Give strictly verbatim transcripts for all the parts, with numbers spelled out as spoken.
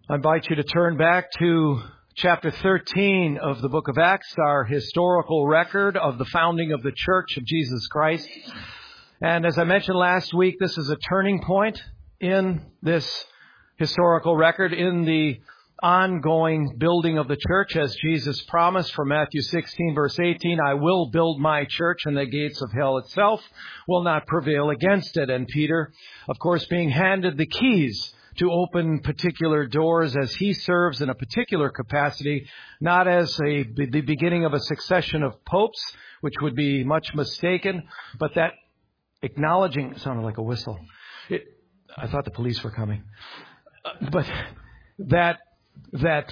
I invite you to turn back to chapter thirteen of the book of Acts, our historical record of the founding of the Church of Jesus Christ. And as I mentioned last week, this is a turning point in this historical record, in the ongoing building of the church, as Jesus promised from Matthew sixteen, verse eighteen, I will build my church and the gates of hell itself will not prevail against it. And Peter, of course, being handed the keys to open particular doors as he serves in a particular capacity, not as a, the beginning of a succession of popes, which would be much mistaken, but that acknowledging, it sounded like a whistle. It, I thought the police were coming. Uh, but that, that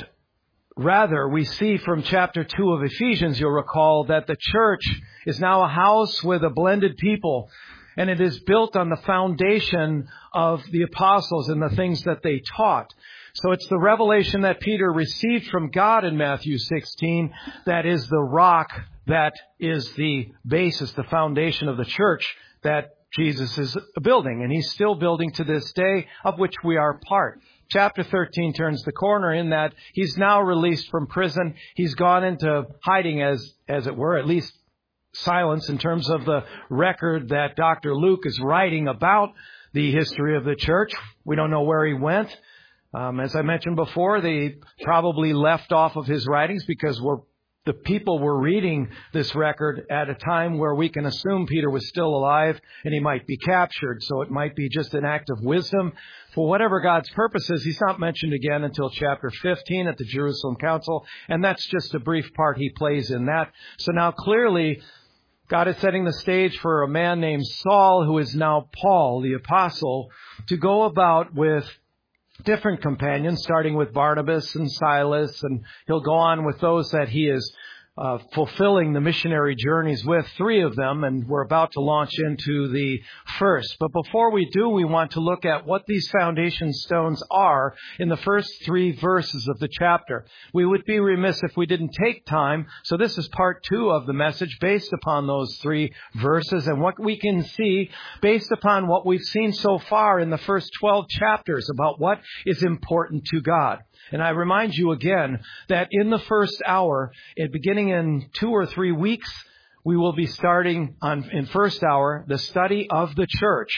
rather we see from chapter two of Ephesians, you'll recall that the church is now a house with a blended people. And it is built on the foundation of the apostles and the things that they taught. So it's the revelation that Peter received from God in Matthew sixteen that is the rock, that is the basis, the foundation of the church that Jesus is building. And he's still building to this day, of which we are part. Chapter thirteen turns the corner in that he's now released from prison. He's gone into hiding, as, as it were, at least silence in terms of the record that Doctor Luke is writing about the history of the church. We don't know where he went. Um, as I mentioned before, they probably left off of his writings because we're, the people were reading this record at a time where we can assume Peter was still alive and he might be captured. So it might be just an act of wisdom. For whatever God's purpose is, he's not mentioned again until chapter fifteen at the Jerusalem Council. And that's just a brief part he plays in that. So now clearly, God is setting the stage for a man named Saul, who is now Paul, the apostle, to go about with different companions, starting with Barnabas and Silas, and he'll go on with those that he is uh, fulfilling the missionary journeys with, three of them, and we're about to launch into the first. But before we do, we want to look at what these foundation stones are in the first three verses of the chapter. We would be remiss if we didn't take time, so this is part two of the message based upon those three verses and what we can see based upon what we've seen so far in the first twelve chapters about what is important to God. And I remind you again that in the first hour, it beginning in two or three weeks, we will be starting on in first hour the study of the church.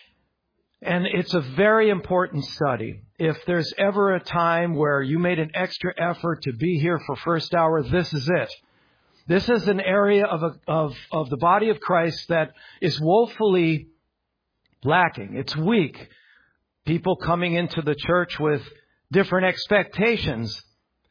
And it's a very important study. If there's ever a time where you made an extra effort to be here for first hour, this is it. This is an area of a, of of the body of Christ that is woefully lacking. It's weak. People coming into the church with different expectations.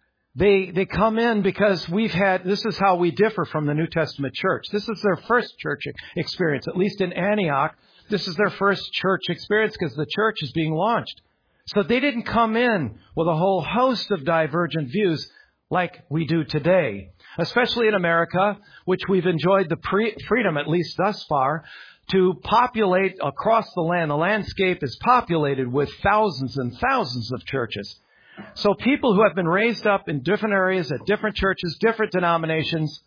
They they come in because we've had, this is how we differ from the New Testament church. This is their first church experience, at least in Antioch. This is their first church experience because the church is being launched. So they didn't come in with a whole host of divergent views like we do today, especially in America, which we've enjoyed the pre- freedom, at least thus far, to populate across the land. The landscape is populated with thousands and thousands of churches. So people who have been raised up in different areas at different churches, different denominations,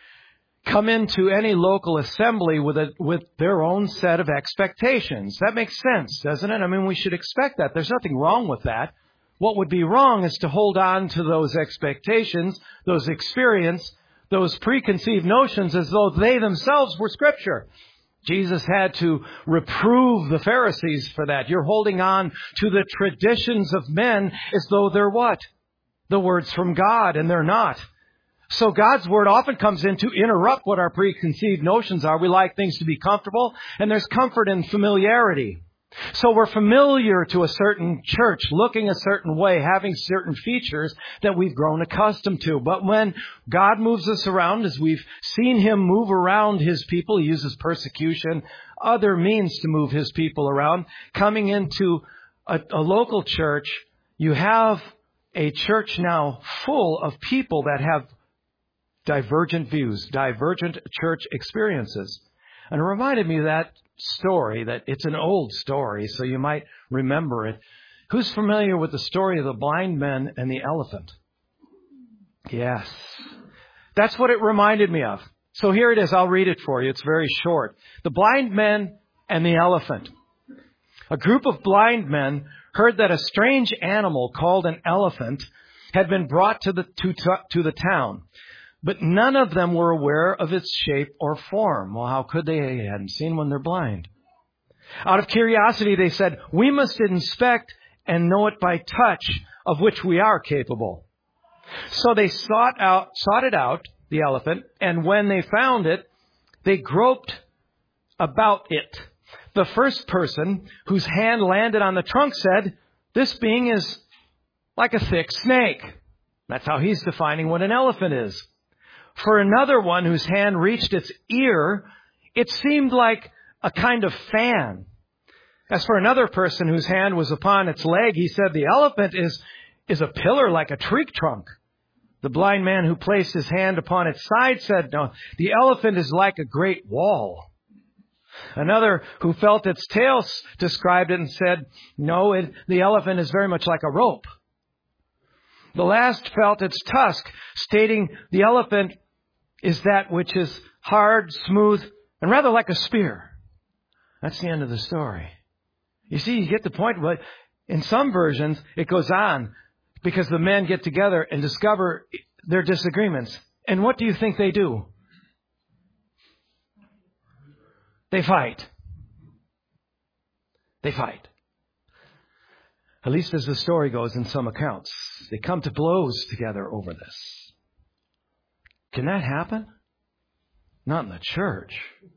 come into any local assembly with a, with their own set of expectations. That makes sense, doesn't it? I mean, we should expect that. There's nothing wrong with that. What would be wrong is to hold on to those expectations, those experience, those preconceived notions as though they themselves were Scripture. Jesus had to reprove the Pharisees for that. You're holding on to the traditions of men as though they're what? The words from God, and they're not. So God's Word often comes in to interrupt what our preconceived notions are. We like things to be comfortable, and there's comfort in familiarity. So we're familiar to a certain church, looking a certain way, having certain features that we've grown accustomed to. But when God moves us around, as we've seen Him move around His people, He uses persecution, other means to move His people around. Coming into a, a local church, you have a church now full of people that have divergent views, divergent church experiences. And it reminded me of that story, that it's an old story, so you might remember it. Who's familiar with the story of the blind men and the elephant? Yes. That's what it reminded me of. So here it is. I'll read it for you. It's very short. The blind men and the elephant. A group of blind men heard that a strange animal called an elephant had been brought to the, to, to the town. But none of them were aware of its shape or form. Well, how could they? They hadn't seen when they're blind. Out of curiosity, they said, we must inspect and know it by touch, of which we are capable. So they sought out, sought it out, the elephant, and when they found it, they groped about it. The first person whose hand landed on the trunk said, this being is like a thick snake. That's how he's defining what an elephant is. For another one whose hand reached its ear, it seemed like a kind of fan. As for another person whose hand was upon its leg, he said, the elephant is, is a pillar like a tree trunk. The blind man who placed his hand upon its side said, no, the elephant is like a great wall. Another who felt its tail described it and said, no, it, the elephant is very much like a rope. The last felt its tusk, stating the elephant is that which is hard, smooth, and rather like a spear. That's the end of the story. You see, you get the point, but in some versions, it goes on because the men get together and discover their disagreements. And what do you think they do? They fight. They fight. At least as the story goes in some accounts. They come to blows together over this. Can that happen? Not in the church.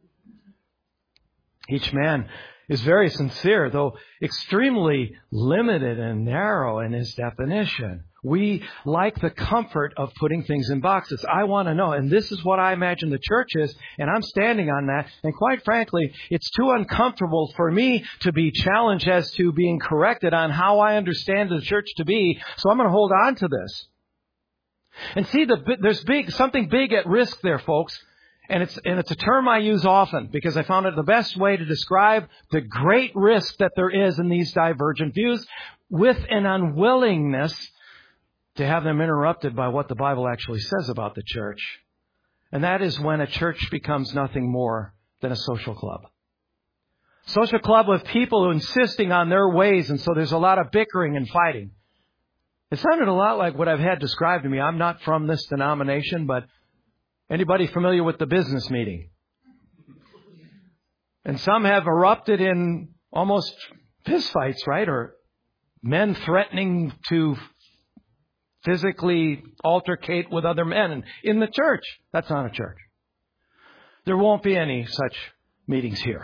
Each man is very sincere, though extremely limited and narrow in his definition. We like the comfort of putting things in boxes. I want to know, and this is what I imagine the church is, and I'm standing on that. And quite frankly, it's too uncomfortable for me to be challenged as to being corrected on how I understand the church to be. So I'm going to hold on to this. And see, the, there's big something big at risk there, folks. And it's, and it's a term I use often because I found it the best way to describe the great risk that there is in these divergent views with an unwillingness to have them interrupted by what the Bible actually says about the church. And that is when a church becomes nothing more than a social club. Social club with people insisting on their ways, and so there's a lot of bickering and fighting. It sounded a lot like what I've had described to me. I'm not from this denomination, but anybody familiar with the business meeting? And some have erupted in almost fistfights, right? Or men threatening to physically altercate with other men in the church. That's not a church. There won't be any such meetings here.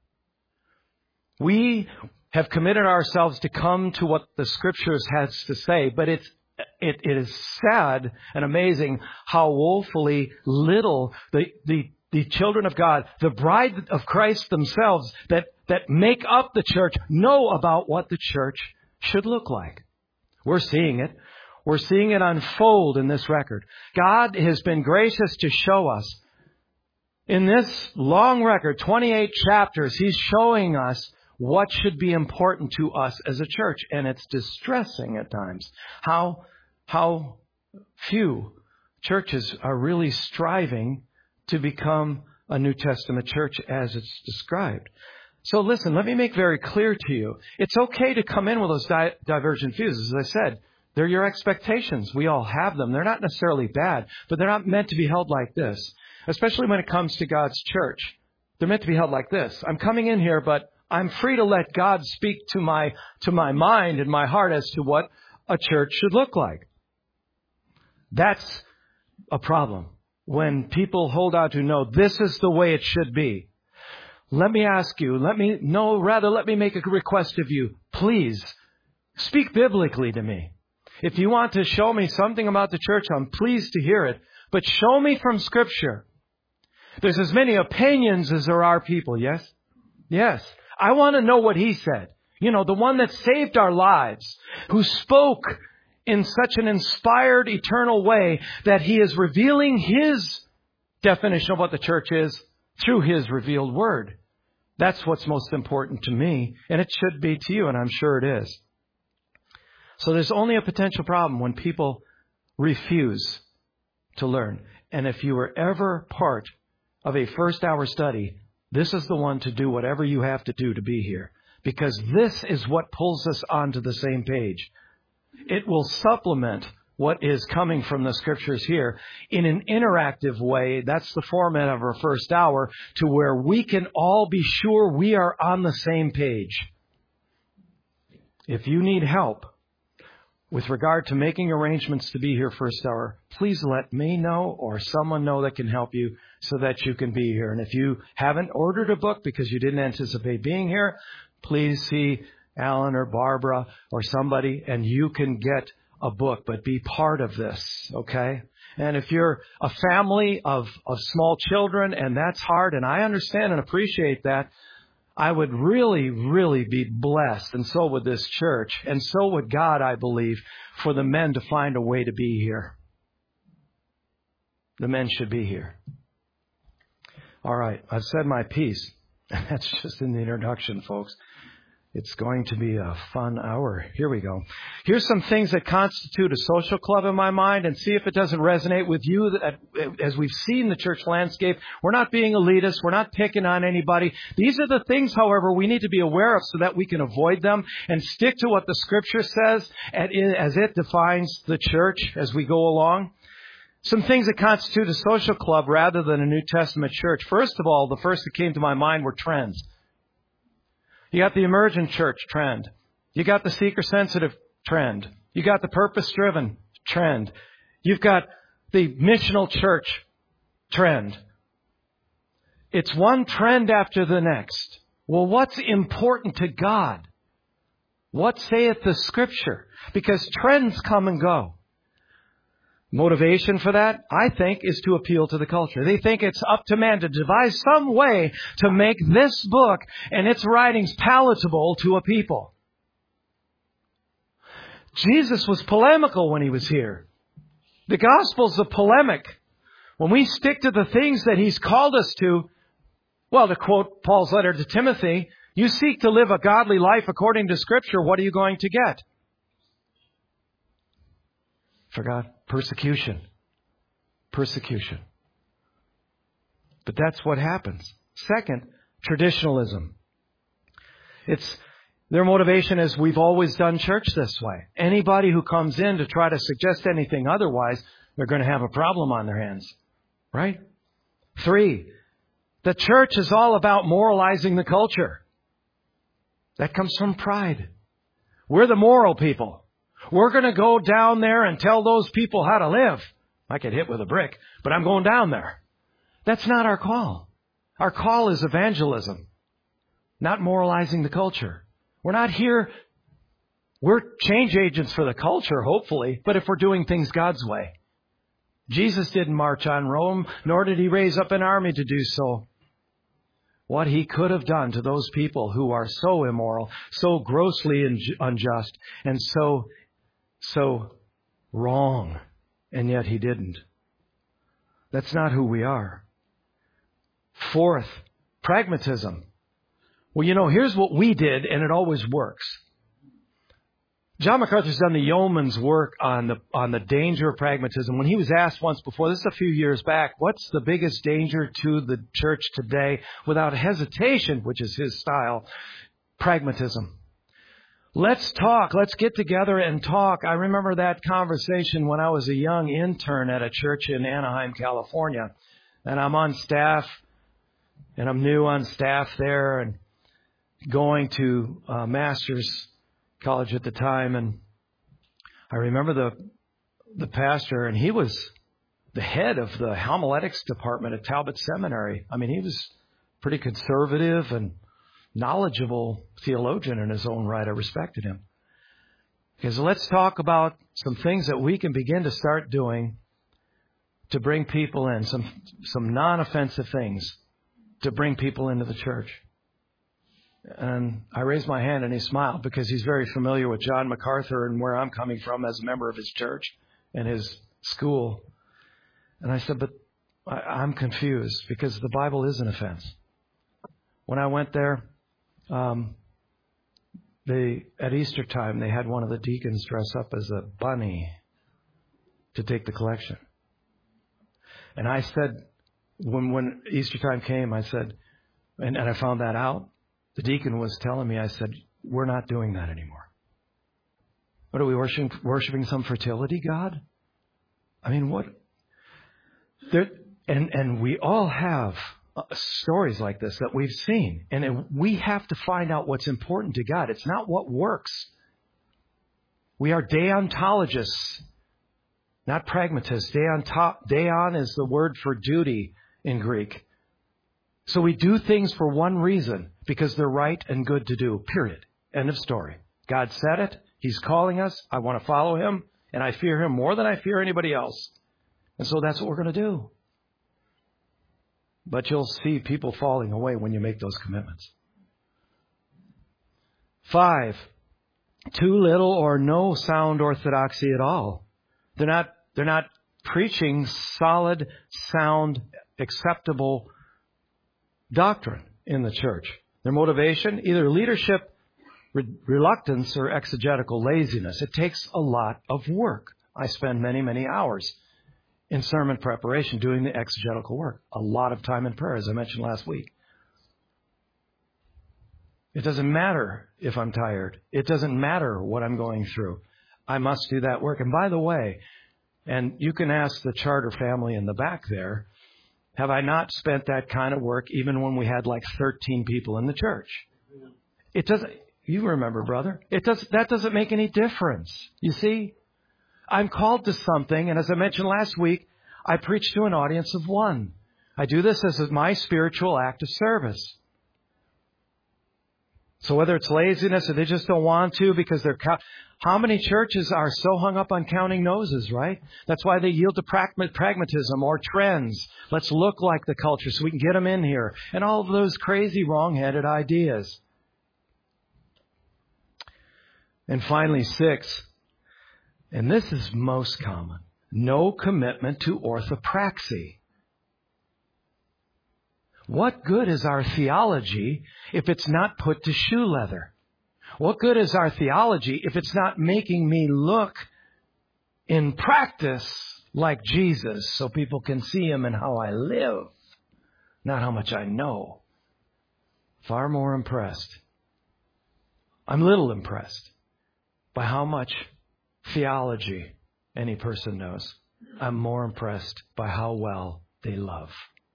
We have committed ourselves to come to what the Scriptures has to say, but it's It, it is sad and amazing how woefully little the, the, the children of God, the bride of Christ themselves that, that make up the church, know about what the church should look like. We're seeing it. We're seeing it unfold in this record. God has been gracious to show us. In this long record, twenty-eight chapters, He's showing us what should be important to us as a church. And it's distressing at times how, how few churches are really striving to become a New Testament church as it's described. So listen, let me make very clear to you. It's okay to come in with those di- divergent views. As I said, they're your expectations. We all have them. They're not necessarily bad, but they're not meant to be held like this, especially when it comes to God's church. They're meant to be held like this. I'm coming in here, but I'm free to let God speak to my to my mind and my heart as to what a church should look like. That's a problem. When people hold out to know this is the way it should be. Let me ask you, let me, no, rather let me make a request of you. Please, speak biblically to me. If you want to show me something about the church, I'm pleased to hear it. But show me from Scripture. There's as many opinions as there are people, yes? Yes. I want to know what He said. You know, the one that saved our lives, who spoke in such an inspired, eternal way that He is revealing His definition of what the church is through His revealed Word. That's what's most important to me, and it should be to you, and I'm sure it is. So there's only a potential problem when people refuse to learn. And if you were ever part of a first hour study, this is the one to do whatever you have to do to be here. because this is what pulls us onto the same page. It will supplement what is coming from the Scriptures here in an interactive way. That's the format of our first hour, to where we can all be sure we are on the same page. If you need help with regard to making arrangements to be here first hour, please let me know or someone know that can help you so that you can be here. And if you haven't ordered a book because you didn't anticipate being here, please see Alan or Barbara or somebody and you can get a book, but be part of this, okay? And if you're a family of, of small children and that's hard, and I understand and appreciate that, I would really, really be blessed, and so would this church, and so would God, I believe, for the men to find a way to be here. The men should be here. All right, I've said my piece. That's just in the introduction, folks. It's going to be a fun hour. Here we go. Here's some things that constitute a social club in my mind, and see if it doesn't resonate with you. As we've seen the church landscape, we're not being elitist. We're not picking on anybody. These are the things, however, we need to be aware of so that we can avoid them and stick to what the Scripture says as it defines the church as we go along. Some things that constitute a social club rather than a New Testament church. First of all, the first that came to my mind were trends. You got the emergent church trend. You got the seeker-sensitive trend. You got the purpose-driven trend. You've got the missional church trend. It's one trend after the next. Well, what's important to God? What saith the Scripture? Because trends come and go. Motivation for that, I think, is to appeal to the culture. They think it's up to man to devise some way to make this book and its writings palatable to a people. Jesus was polemical when he was here. The Gospel's a polemic. When we stick to the things that he's called us to, well, to quote Paul's letter to Timothy, you seek to live a godly life according to Scripture, what are you going to get? Forgot. Persecution. Persecution. But that's what happens. Second, traditionalism. It's their motivation is we've always done church this way. Anybody who comes in to try to suggest anything otherwise, they're going to have a problem on their hands. Right? Three, the church is all about moralizing the culture. That comes from pride. We're the moral people. We're going to go down there and tell those people how to live. I get hit with a brick, but I'm going down there. That's not our call. Our call is evangelism, not moralizing the culture. We're not here. We're change agents for the culture, hopefully, but if we're doing things God's way. Jesus didn't march on Rome, nor did he raise up an army to do so. What he could have done to those people who are so immoral, so grossly unjust, and so So wrong, and yet he didn't. That's not who we are. Fourth, pragmatism. Well, you know, here's what we did, and it always works. John MacArthur's done the yeoman's work on the on the danger of pragmatism. When he was asked once before, this is a few years back, what's the biggest danger to the church today? Without hesitation, which is his style, pragmatism. Let's talk. Let's get together and talk. I remember that conversation when I was a young intern at a church in Anaheim, California. And I'm on staff, and I'm new on staff there, and going to uh, master's college at the time. And I remember the the pastor, and he was the head of the homiletics department at Talbot Seminary. I mean, he was pretty conservative and knowledgeable theologian in his own right. I respected him. Because let's talk about some things that we can begin to start doing to bring people in, some some non-offensive things to bring people into the church. And I raised my hand and he smiled because he's very familiar with John MacArthur and where I'm coming from as a member of his church and his school. And I said, but I, I'm confused because the Bible is an offense. When I went there, Um, they at Easter time, they had one of the deacons dress up as a bunny to take the collection. And I said, when when Easter time came, I said, and, and I found that out, The deacon was telling me, I said, we're not doing that anymore. What are we worshiping, worshiping some fertility god? I mean, what? There, and, and we all have uh, stories like this that we've seen. And it, we have to find out what's important to God. It's not what works. We are deontologists, not pragmatists. Deonto, deon is the word for duty in Greek. So we do things for one reason, because they're right and good to do, period. End of story. God said it. He's calling us. I want to follow Him, and I fear Him more than I fear anybody else. And so that's what we're going to do. But you'll see people falling away when you make those commitments. Five, too little or no sound orthodoxy at all. They're not, they're not preaching solid, sound, acceptable doctrine in the church. Their motivation, either leadership re- reluctance or exegetical laziness. It takes a lot of work. I spend many, many hours in sermon preparation doing the exegetical work. A lot of time in prayer, as I mentioned last week. It doesn't matter if I'm tired. It doesn't matter what I'm going through. I must do that work. And by the way, and you can ask the charter family in the back there, have I not spent that kind of work even when we had like thirteen people in the church? It doesn't, you remember, brother, it does, that doesn't make any difference. You see, I'm called to something. And as I mentioned last week, I preach to an audience of one. I do this as my spiritual act of service. So whether it's laziness or they just don't want to because they're... Co- How many churches are so hung up on counting noses, right? That's why they yield to pragmatism or trends. Let's look like the culture so we can get them in here. And all of those crazy, wrong-headed ideas. And finally, six, and this is most common, no commitment to orthopraxy. What good is our theology if it's not put to shoe leather? What good is our theology if it's not making me look in practice like Jesus so people can see Him in how I live, not how much I know? Far more impressed. I'm little impressed by how much theology any person knows. I'm more impressed by how well they love.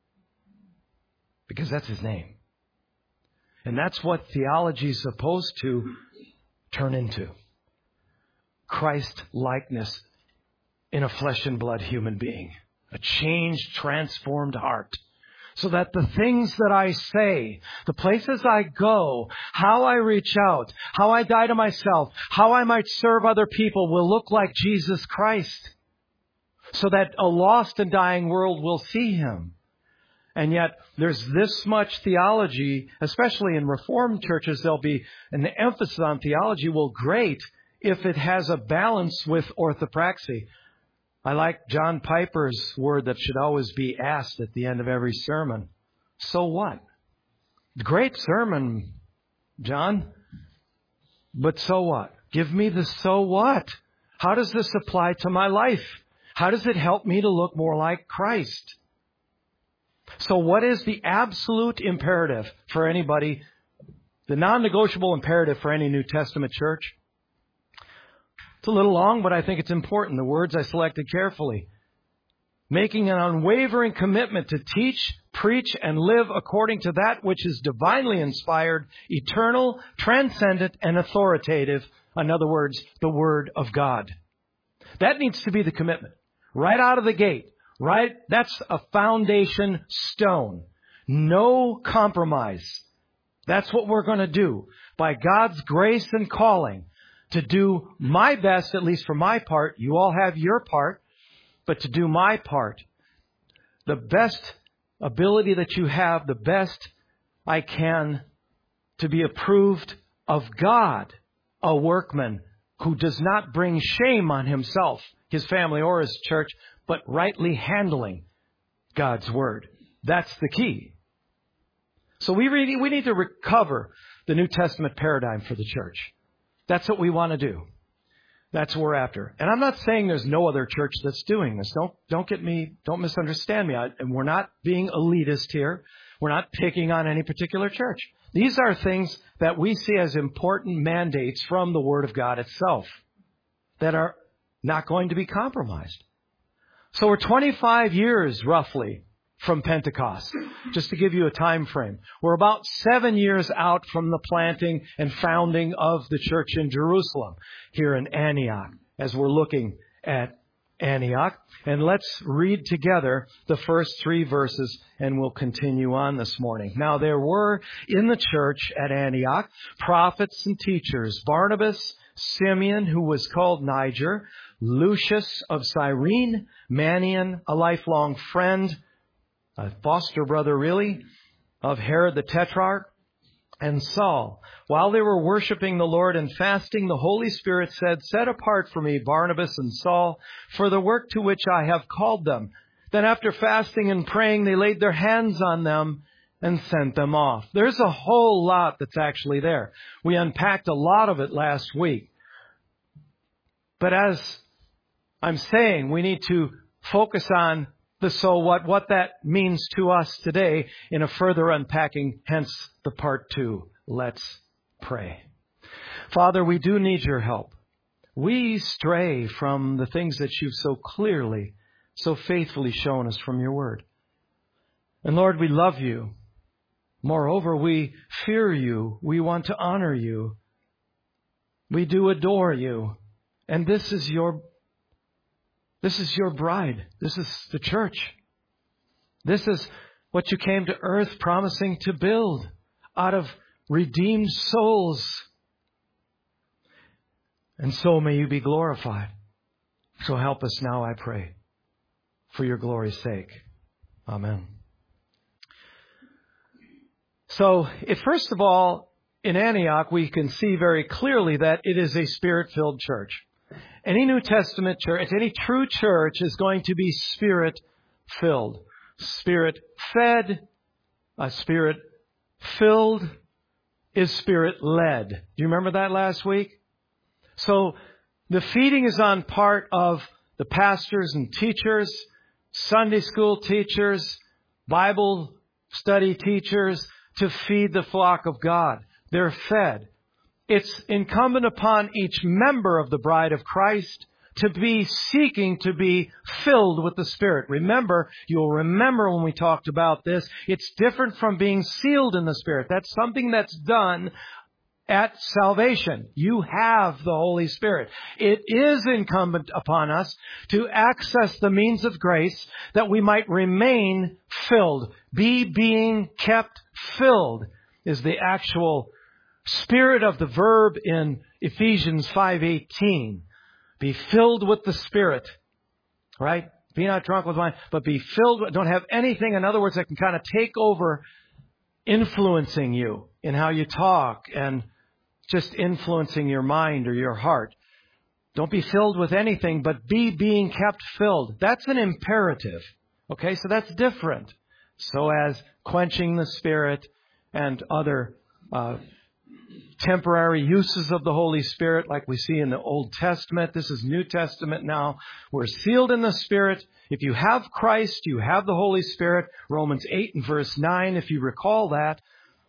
Because that's His name. And that's what theology is supposed to turn into. Christ-likeness in a flesh and blood human being. A changed, transformed heart. So that the things that I say, the places I go, how I reach out, how I die to myself, how I might serve other people will look like Jesus Christ. So that a lost and dying world will see Him. And yet there's this much theology, especially in Reformed churches, there'll be an emphasis on theology. Well, great if it has a balance with orthopraxy. I like John Piper's word that should always be asked at the end of every sermon. So what? Great sermon, John. But so what? Give me the so what. How does this apply to my life? How does it help me to look more like Christ? So what is the absolute imperative for anybody, the non-negotiable imperative for any New Testament church? It's a little long, but I think it's important. The words I selected carefully. Making an unwavering commitment to teach, preach, and live according to that which is divinely inspired, eternal, transcendent, and authoritative. In other words, the Word of God. That needs to be the commitment. Right out of the gate. Right? That's a foundation stone. No compromise. That's what we're going to do. By God's grace and calling to do my best, at least for my part. You all have your part. But to do my part. The best ability that you have, the best I can to be approved of God. A workman who does not bring shame on himself, his family, or his church, but rightly handling God's Word. That's the key. So we really, we need to recover the New Testament paradigm for the church. That's what we want to do. That's what we're after. And I'm not saying there's no other church that's doing this. Don't, don't get me, don't misunderstand me. I, and we're not being elitist here. We're not picking on any particular church. These are things that we see as important mandates from the Word of God itself that are not going to be compromised. So we're twenty-five years roughly from Pentecost, just to give you a time frame. We're about seven years out from the planting and founding of the church in Jerusalem, here in Antioch, as we're looking at Antioch. And let's read together the first three verses, and we'll continue on this morning. Now there were in the church at Antioch prophets and teachers: Barnabas, Simeon, who was called Niger, Lucius of Cyrene, Manaen, a lifelong friend, a foster brother really, of Herod the Tetrarch, and Saul. While they were worshiping the Lord and fasting, the Holy Spirit said, "Set apart for me Barnabas and Saul for the work to which I have called them." Then after fasting and praying, they laid their hands on them and sent them off. There's a whole lot that's actually there. We unpacked a lot of it last week. But as I'm saying, we need to focus on the so what, what that means to us today in a further unpacking, hence the part two. Let's pray. Father, we do need your help. We stray from the things that you've so clearly, so faithfully shown us from your word. And Lord, we love you. Moreover, we fear you. We want to honor you. We do adore you. And this is your This is your bride. This is the church. This is what you came to earth promising to build out of redeemed souls. And so may you be glorified. So help us now, I pray, for your glory's sake. Amen. So, it, first of all, in Antioch, we can see very clearly that it is a Spirit-filled church. Any New Testament church, any true church is going to be Spirit-filled. Spirit-fed, uh, Spirit-filled is Spirit-led. Do you remember that last week? So the feeding is on part of the pastors and teachers, Sunday school teachers, Bible study teachers, to feed the flock of God. They're fed. It's incumbent upon each member of the bride of Christ to be seeking to be filled with the Spirit. Remember, you'll remember when we talked about this, it's different from being sealed in the Spirit. That's something that's done at salvation. You have the Holy Spirit. It is incumbent upon us to access the means of grace that we might remain filled. Be being kept filled is the actual spirit of the verb in Ephesians five eighteen. Be filled with the Spirit. Right? Be not drunk with wine, but be filled with, don't have anything, in other words, that can kind of take over influencing you in how you talk and just influencing your mind or your heart. Don't be filled with anything, but be being kept filled. That's an imperative. Okay, so that's different. So as quenching the Spirit and other uh, temporary uses of the Holy Spirit like we see in the Old Testament. This is New Testament now. We're sealed in the Spirit. If you have Christ, you have the Holy Spirit. Romans eight and verse nine, if you recall that.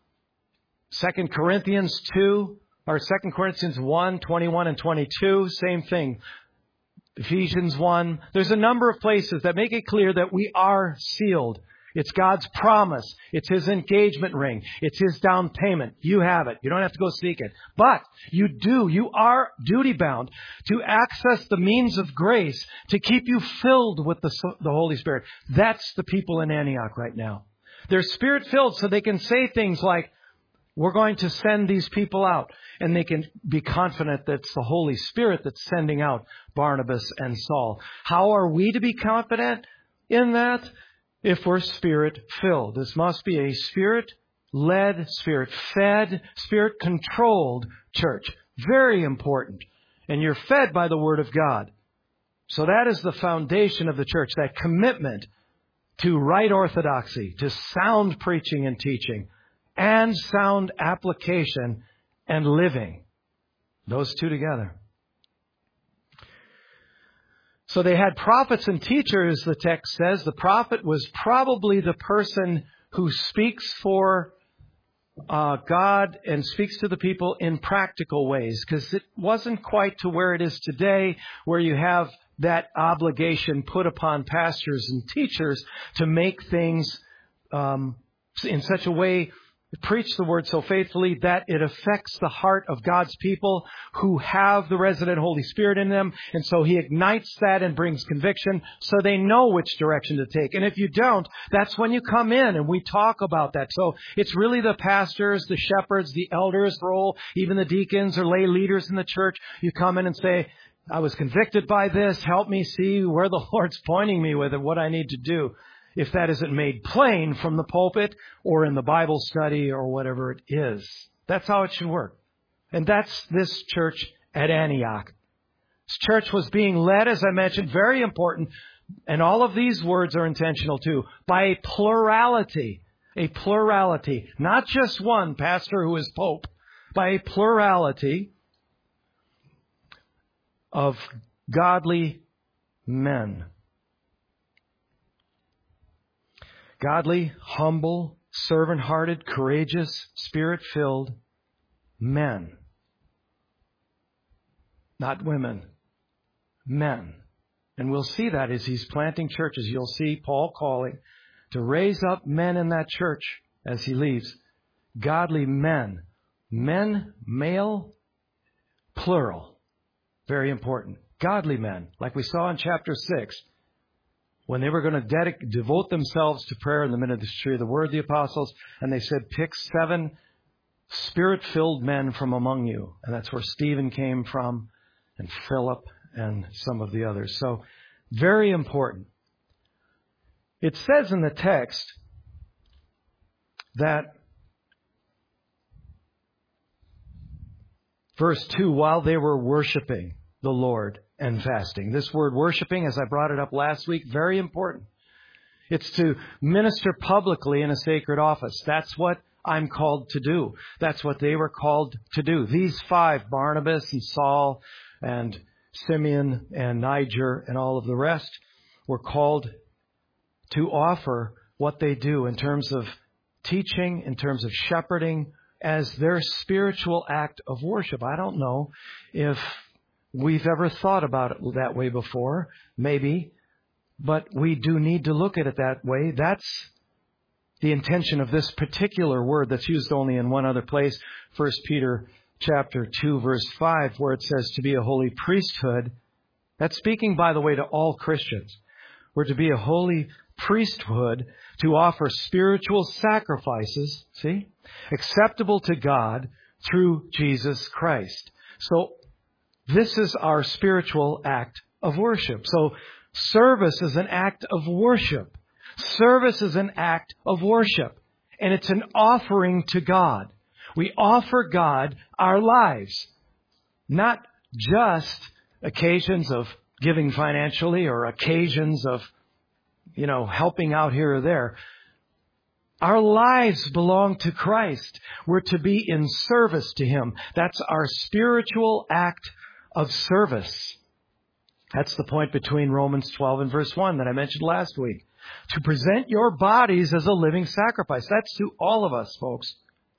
Second Corinthians two, or Second Corinthians one, twenty-one and twenty-two, same thing. Ephesians one. There's a number of places that make it clear that we are sealed. It's God's promise. It's His engagement ring. It's His down payment. You have it. You don't have to go seek it. But you do. You are duty bound to access the means of grace to keep you filled with the, the Holy Spirit. That's the people in Antioch right now. They're Spirit filled so they can say things like, we're going to send these people out. And they can be confident that it's the Holy Spirit that's sending out Barnabas and Saul. How are we to be confident in that? If we're Spirit-filled. This must be a Spirit-led, Spirit-fed, Spirit-controlled church. Very important. And you're fed by the Word of God. So that is the foundation of the church, that commitment to right orthodoxy, to sound preaching and teaching, and sound application and living. Those two together. So they had prophets and teachers, the text says. The prophet was probably the person who speaks for uh, God and speaks to the people in practical ways, because it wasn't quite to where it is today, where you have that obligation put upon pastors and teachers to make things um, in such a way, preach the word so faithfully that it affects the heart of God's people who have the resident Holy Spirit in them. And so He ignites that and brings conviction so they know which direction to take. And if you don't, that's when you come in and we talk about that. So it's really the pastors, the shepherds, the elders' role, even the deacons or lay leaders in the church. You come in and say, I was convicted by this. Help me see where the Lord's pointing me with it, what I need to do. If that isn't made plain from the pulpit or in the Bible study or whatever it is. That's how it should work. And that's this church at Antioch. This church was being led, as I mentioned, very important, and all of these words are intentional too, by a plurality. A plurality. Not just one pastor who is pope, by a plurality of godly men. Godly, humble, servant-hearted, courageous, spirit-filled men. Not women. Men. And we'll see that as he's planting churches. You'll see Paul calling to raise up men in that church as he leaves. Godly men. Men, male, plural. Very important. Godly men, like we saw in chapter six. When they were going to dedic- devote themselves to prayer in the ministry of the Word, the apostles, and they said, pick seven Spirit-filled men from among you. And that's where Stephen came from, and Philip, and some of the others. So, very important. It says in the text that, verse two, while they were worshiping the Lord and fasting. This word worshiping, as I brought it up last week, very important. It's to minister publicly in a sacred office. That's what I'm called to do. That's what they were called to do. These five, Barnabas and Saul and Simeon and Niger and all of the rest, were called to offer what they do in terms of teaching, in terms of shepherding, as their spiritual act of worship. I don't know if we've ever thought about it that way before, maybe, but we do need to look at it that way. That's the intention of this particular word that's used only in one other place, First Peter chapter two, verse five, where it says to be a holy priesthood. That's speaking, by the way, to all Christians. We're to be a holy priesthood to offer spiritual sacrifices, see, acceptable to God through Jesus Christ. So, this is our spiritual act of worship. So, service is an act of worship. Service is an act of worship. And it's an offering to God. We offer God our lives. Not just occasions of giving financially or occasions of, you know, helping out here or there. Our lives belong to Christ. We're to be in service to Him. That's our spiritual act of service. That's the point between Romans twelve and verse one that I mentioned last week. To present your bodies as a living sacrifice. That's to all of us, folks.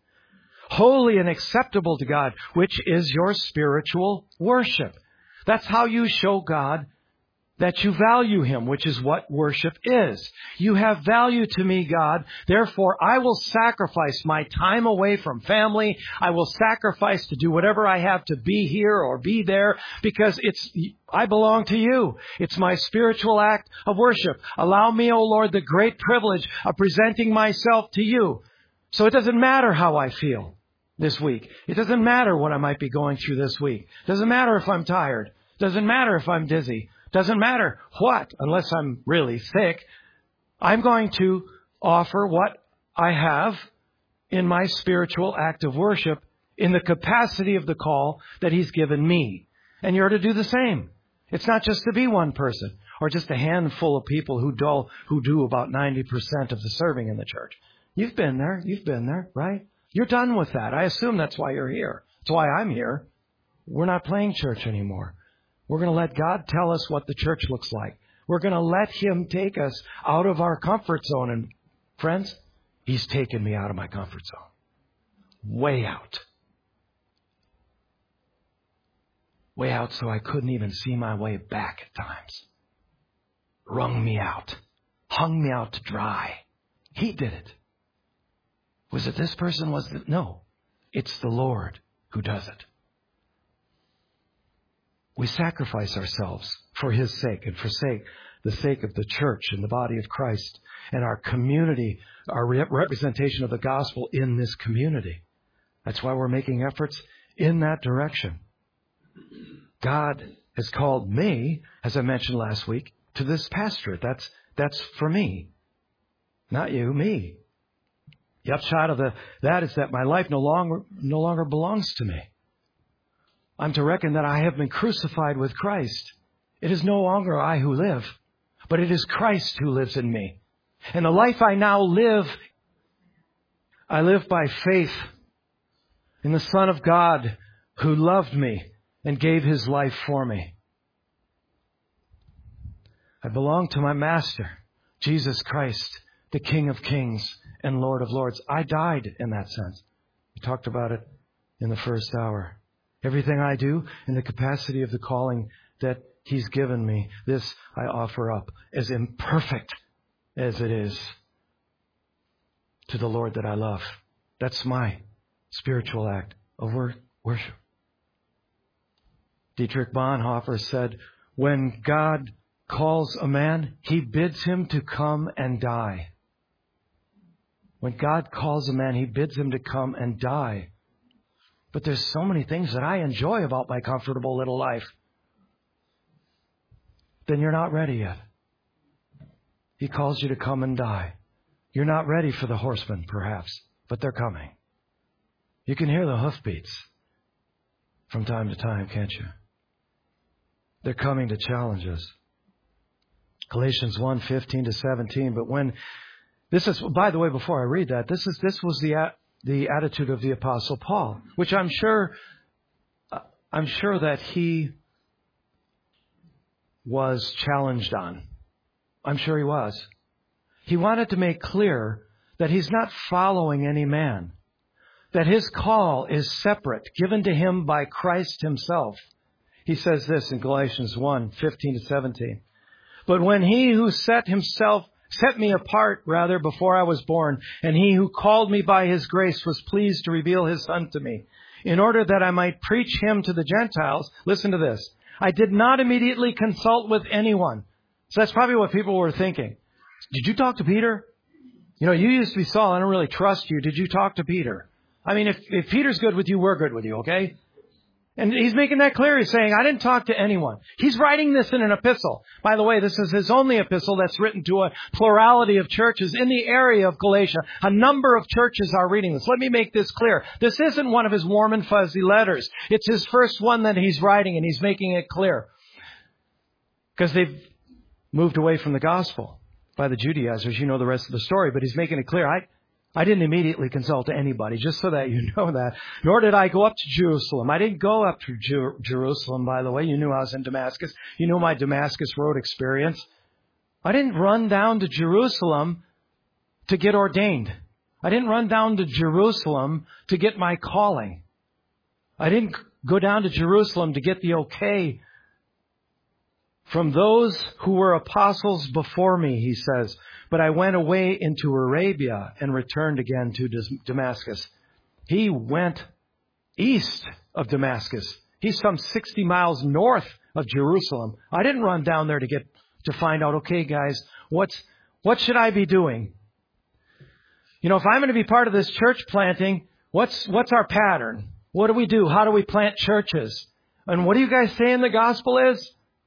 Holy and acceptable to God, which is your spiritual worship. That's how you show God that you value Him, which is what worship is. You have value to me, God. Therefore, I will sacrifice my time away from family. I will sacrifice to do whatever I have to be here or be there because it's, I belong to you. It's my spiritual act of worship. Allow me, O Lord, the great privilege of presenting myself to you. So it doesn't matter how I feel this week. It doesn't matter what I might be going through this week. It doesn't matter if I'm tired. It doesn't matter if I'm dizzy. Doesn't matter what, unless I'm really sick. I'm going to offer what I have in my spiritual act of worship in the capacity of the call that He's given me. And you're to do the same. It's not just to be one person or just a handful of people who do, who do about ninety percent of the serving in the church. You've been there. You've been there, right? You're done with that. I assume that's why you're here. That's why I'm here. We're not playing church anymore. We're going to let God tell us what the church looks like. We're going to let Him take us out of our comfort zone. And friends, He's taken me out of my comfort zone. Way out. Way out so I couldn't even see my way back at times. Wrung me out. Hung me out to dry. He did it. Was it this person? Was it? No. It's the Lord who does it. We sacrifice ourselves for His sake and for sake, the sake of the church and the body of Christ and our community, our re- representation of the gospel in this community. That's why we're making efforts in that direction. God has called me, as I mentioned last week, to this pastorate. That's, that's for me. Not you, me. The upshot of the, that is that my life no longer, no longer belongs to me. I'm to reckon that I have been crucified with Christ. It is no longer I who live, but it is Christ who lives in me. And the life I now live, I live by faith in the Son of God who loved me and gave His life for me. I belong to my Master, Jesus Christ, the King of Kings and Lord of Lords. I died in that sense. We talked about it in the first hour. Everything I do in the capacity of the calling that He's given me, this I offer up as imperfect as it is to the Lord that I love. That's my spiritual act of worship. Dietrich Bonhoeffer said, when God calls a man, He bids him to come and die. When God calls a man, He bids him to come and die. But there's so many things that I enjoy about my comfortable little life. Then you're not ready yet. He calls you to come and die. You're not ready for the horsemen, perhaps, but they're coming. You can hear the hoofbeats from time to time, can't you? They're coming to challenge us. Galatians one, fifteen to seventeen. But when this is, by the way, before I read that, this is this was the the attitude of the Apostle Paul, which I'm sure I'm sure that he was challenged on. I'm sure he was. He wanted to make clear that he's not following any man, that his call is separate, given to him by Christ Himself. He says this in Galatians one, fifteen to seventeen. But when He who set himself, set me apart, rather, before I was born, and He who called me by His grace was pleased to reveal His Son to me, in order that I might preach Him to the Gentiles, listen to this, I did not immediately consult with anyone. So that's probably what people were thinking. Did you talk to Peter? You know, you used to be Saul. I don't really trust you. Did you talk to Peter? I mean, if, if Peter's good with you, we're good with you, okay? And he's making that clear. He's saying, I didn't talk to anyone. He's writing this in an epistle. By the way, this is his only epistle that's written to a plurality of churches in the area of Galatia. A number of churches are reading this. Let me make this clear. This isn't one of his warm and fuzzy letters. It's his first one that he's writing, and he's making it clear. Because they've moved away from the gospel by the Judaizers. You know the rest of the story, but he's making it clear. I I didn't immediately consult anybody, just so that you know that. Nor did I go up to Jerusalem. I didn't go up to Jer- Jerusalem, by the way. You knew I was in Damascus. You know my Damascus Road experience. I didn't run down to Jerusalem to get ordained. I didn't run down to Jerusalem to get my calling. I didn't go down to Jerusalem to get the okay from those who were apostles before me, he says. But I went away into Arabia and returned again to Damascus. He went east of Damascus. He's some sixty miles north of Jerusalem. I didn't run down there to get to find out, okay, guys, what's what should I be doing? You know, if I'm going to be part of this church planting, what's what's our pattern? What do we do? How do we plant churches? And what do you guys say in the gospel is?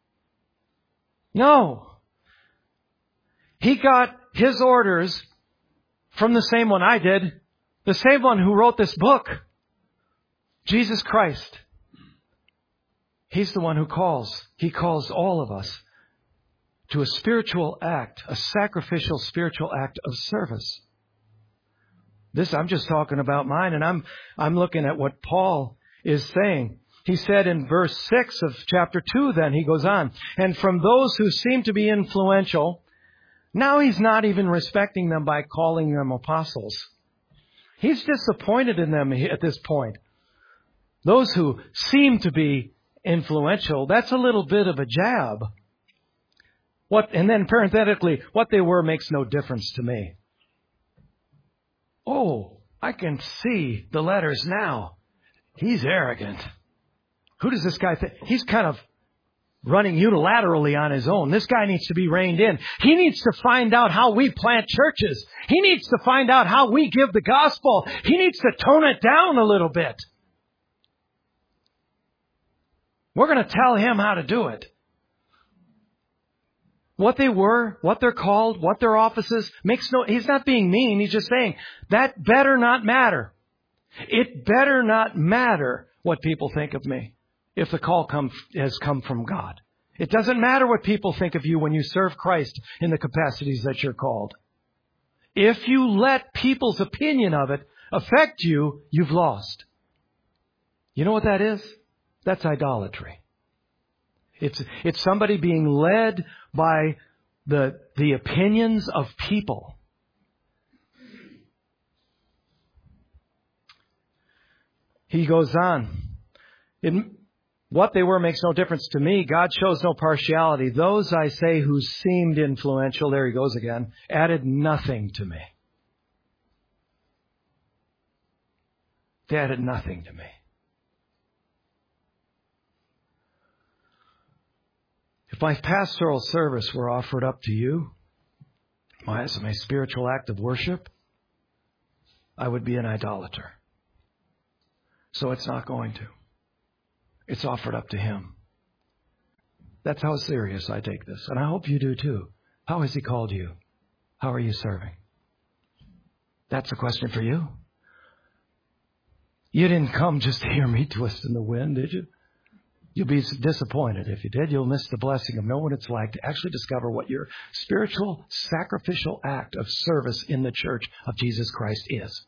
No. He got his orders from the same one I did, the same one who wrote this book, Jesus Christ. He's the one who calls. He calls all of us to a spiritual act, a sacrificial spiritual act of service. This, I'm just talking about mine, and I'm I'm looking at what Paul is saying. He said in verse six of chapter two, then he goes on, and from those who seem to be influential, Now he's not even respecting them by calling them apostles. He's disappointed in them at this point. Those who seem to be influential, that's a little bit of a jab. What, and then parenthetically, what they were makes no difference to me. Oh, I can see the letters now. He's arrogant. Who does this guy think? He's kind of running unilaterally on his own. This guy needs to be reined in. He needs to find out how we plant churches. He needs to find out how we give the gospel. He needs to tone it down a little bit. We're going to tell him how to do it. What they were, what they're called, what their offices makes no, he's not being mean. He's just saying that better not matter. It better not matter what people think of me if the call come, has come from God. It doesn't matter what people think of you when you serve Christ in the capacities that you're called. If you let people's opinion of it affect you, you've lost. You know what that is? That's idolatry. It's, it's somebody being led by the, the opinions of people. He goes on. It, what they were makes no difference to me. God shows no partiality. Those, I say, who seemed influential, there he goes again, added nothing to me. They added nothing to me. If my pastoral service were offered up to you as my spiritual act of worship, I would be an idolater. So it's not going to. It's offered up to Him. That's how serious I take this. And I hope you do too. How has He called you? How are you serving? That's a question for you. You didn't come just to hear me twist in the wind, did you? You'll be disappointed if you did. You'll miss the blessing of knowing what it's like to actually discover what your spiritual, sacrificial act of service in the church of Jesus Christ is.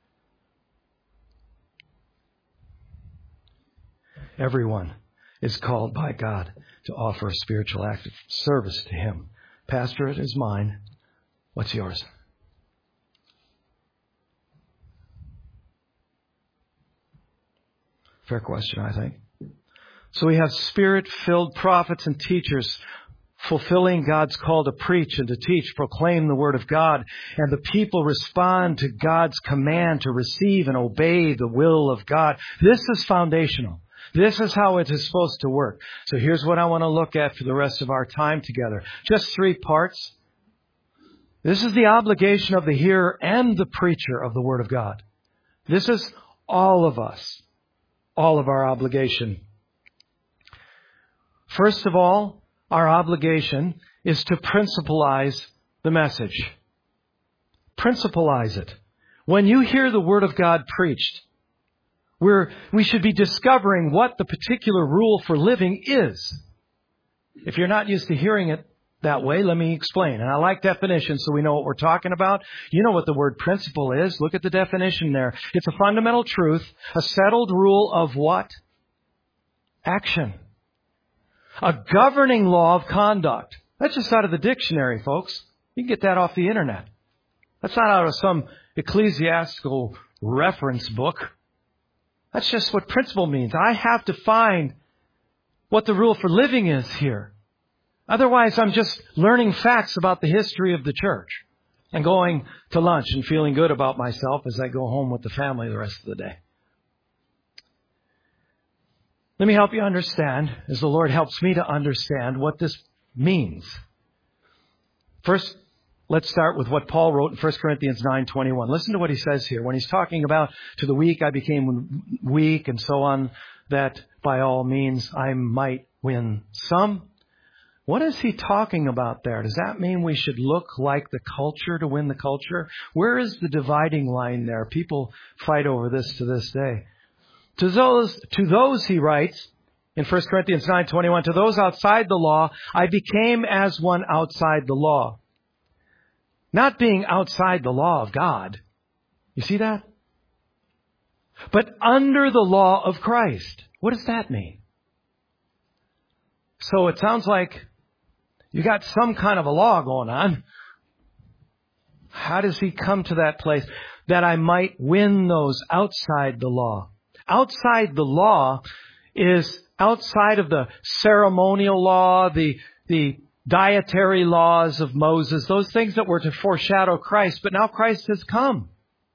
Everyone is called by God to offer a spiritual act of service to Him. Pastor, it is mine. What's yours? Fair question, I think. So we have Spirit-filled prophets and teachers fulfilling God's call to preach and to teach, proclaim the Word of God. And the people respond to God's command to receive and obey the will of God. This is foundational. This is how it is supposed to work. So here's what I want to look at for the rest of our time together. Just three parts. This is the obligation of the hearer and the preacher of the Word of God. This is all of us. All of our obligation. First of all, our obligation is to principalize the message. Principalize it. When you hear the Word of God preached, we're, we should be discovering what the particular rule for living is. If you're not used to hearing it that way, let me explain. And I like definitions so we know what we're talking about. You know what the word principle is. Look at the definition there. It's a fundamental truth, a settled rule of what? Action. A governing law of conduct. That's just out of the dictionary, folks. You can get that off the internet. That's not out of some ecclesiastical reference book. That's just what principle means. I have to find what the rule for living is here. Otherwise, I'm just learning facts about the history of the church and going to lunch and feeling good about myself as I go home with the family the rest of the day. Let me help you understand, as the Lord helps me to understand what this means. First, let's start with what Paul wrote in First Corinthians nine twenty-one. Listen to what he says here. When he's talking about, to the weak I became weak, and so on, that by all means I might win some. What is he talking about there? Does that mean we should look like the culture to win the culture? Where is the dividing line there? People fight over this to this day. To those, to those, he writes in First Corinthians nine twenty-one, to those outside the law, I became as one outside the law. Not being outside the law of God. You see that? But under the law of Christ. What does that mean? So it sounds like you got some kind of a law going on, How does he come to that place? That I might win those outside the law. Outside the law is outside of the ceremonial law, the, the dietary laws of Moses, those things that were to foreshadow Christ. But now Christ has come.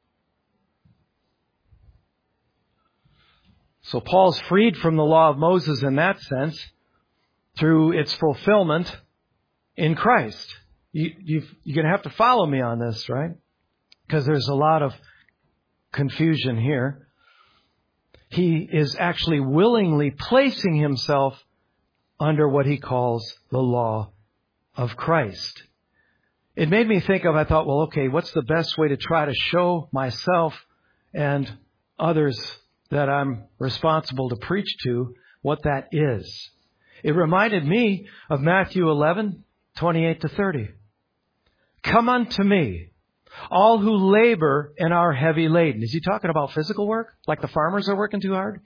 So Paul's freed from the law of Moses in that sense through its fulfillment in Christ. You, you've, you're going to have to follow me on this, right? Because there's a lot of confusion here. He is actually willingly placing himself under what he calls the law of Christ. It made me think of, I thought, well, okay, what's the best way to try to show myself and others that I'm responsible to preach to what that is? It reminded me of Matthew eleven, twenty-eight to thirty. Come unto me, all who labor and are heavy laden. Is he talking about physical work? Like the farmers are working too hard?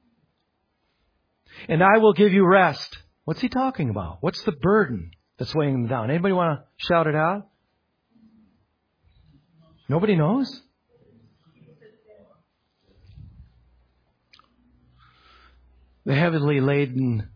And I will give you rest. What's he talking about? What's the burden that's weighing them down? Anybody want to shout it out? Nobody knows? The heavily laden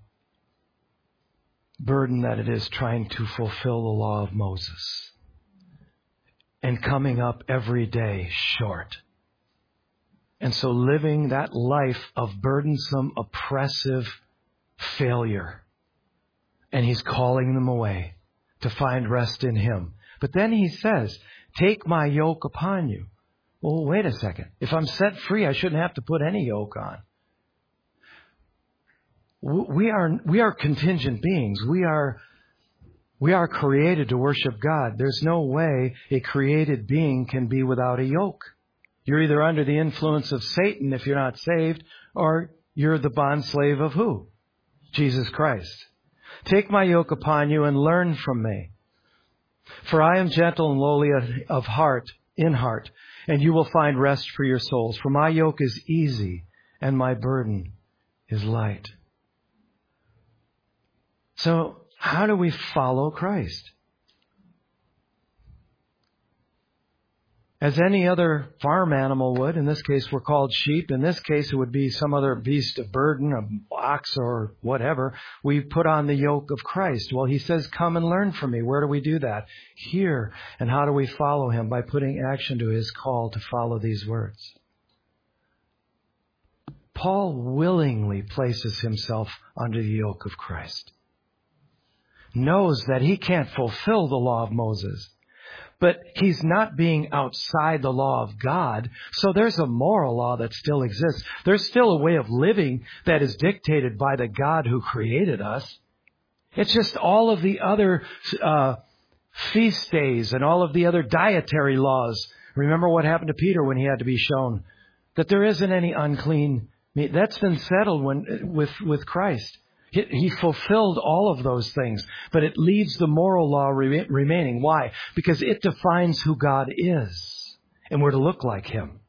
burden that it is trying to fulfill the law of Moses and coming up every day short. And so living that life of burdensome, oppressive failure. And he's calling them away to find rest in him. But then he says, take my yoke upon you. Well, wait a second. If I'm set free, I shouldn't have to put any yoke on. We are, we are contingent beings. We are, we are created to worship God. There's no way a created being can be without a yoke. You're either under the influence of Satan if you're not saved, or you're the bondslave of who? Jesus Christ. Take my yoke upon you and learn from me. For I am gentle and lowly of heart, in heart, and you will find rest for your souls. For my yoke is easy and my burden is light. So, how do we follow Christ? As any other farm animal would. In this case, we're called sheep. In this case, it would be some other beast of burden, a ox or whatever. We put on the yoke of Christ. Well, he says, come and learn from me. Where do we do that? Here. And how do we follow him? By putting action to his call to follow these words. Paul willingly places himself under the yoke of Christ. Knows that he can't fulfill the law of Moses. But he's not being outside the law of God. So there's a moral law that still exists. There's still a way of living that is dictated by the God who created us. It's just all of the other uh, feast days and all of the other dietary laws. Remember what happened to Peter when he had to be shown that there isn't any unclean meat. That's been settled when, with, with Christ. He, he fulfilled all of those things, but it leaves the moral law re- remaining. Why? Because it defines who God is, and we're to look like him.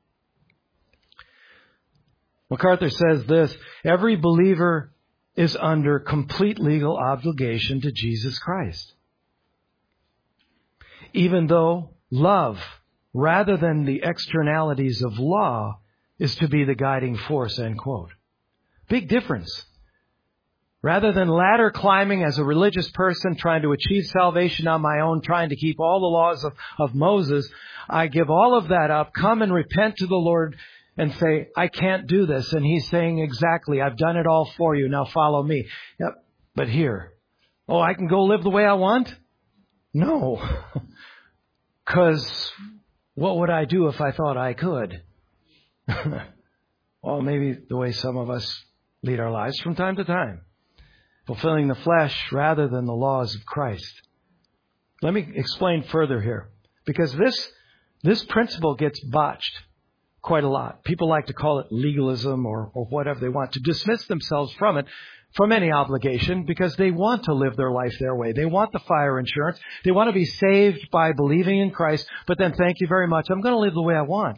MacArthur says this, every believer is under complete legal obligation to Jesus Christ. Even though love, rather than the externalities of law, is to be the guiding force, end quote. Big difference. Rather than ladder climbing as a religious person, trying to achieve salvation on my own, trying to keep all the laws of, of Moses, I give all of that up, come and repent to the Lord and say, I can't do this. And he's saying, exactly, I've done it all for you. Now follow me. Yep. But here, oh, I can go live the way I want? No. Because what would I do if I thought I could? Well, maybe the way some of us lead our lives from time to time. Fulfilling the flesh rather than the laws of Christ. Let me explain further here. Because this, this principle gets botched quite a lot. People like to call it legalism or, or whatever they want, to dismiss themselves from it, from any obligation, because they want to live their life their way. They want the fire insurance. They want to be saved by believing in Christ, but then thank you very much. I'm going to live the way I want.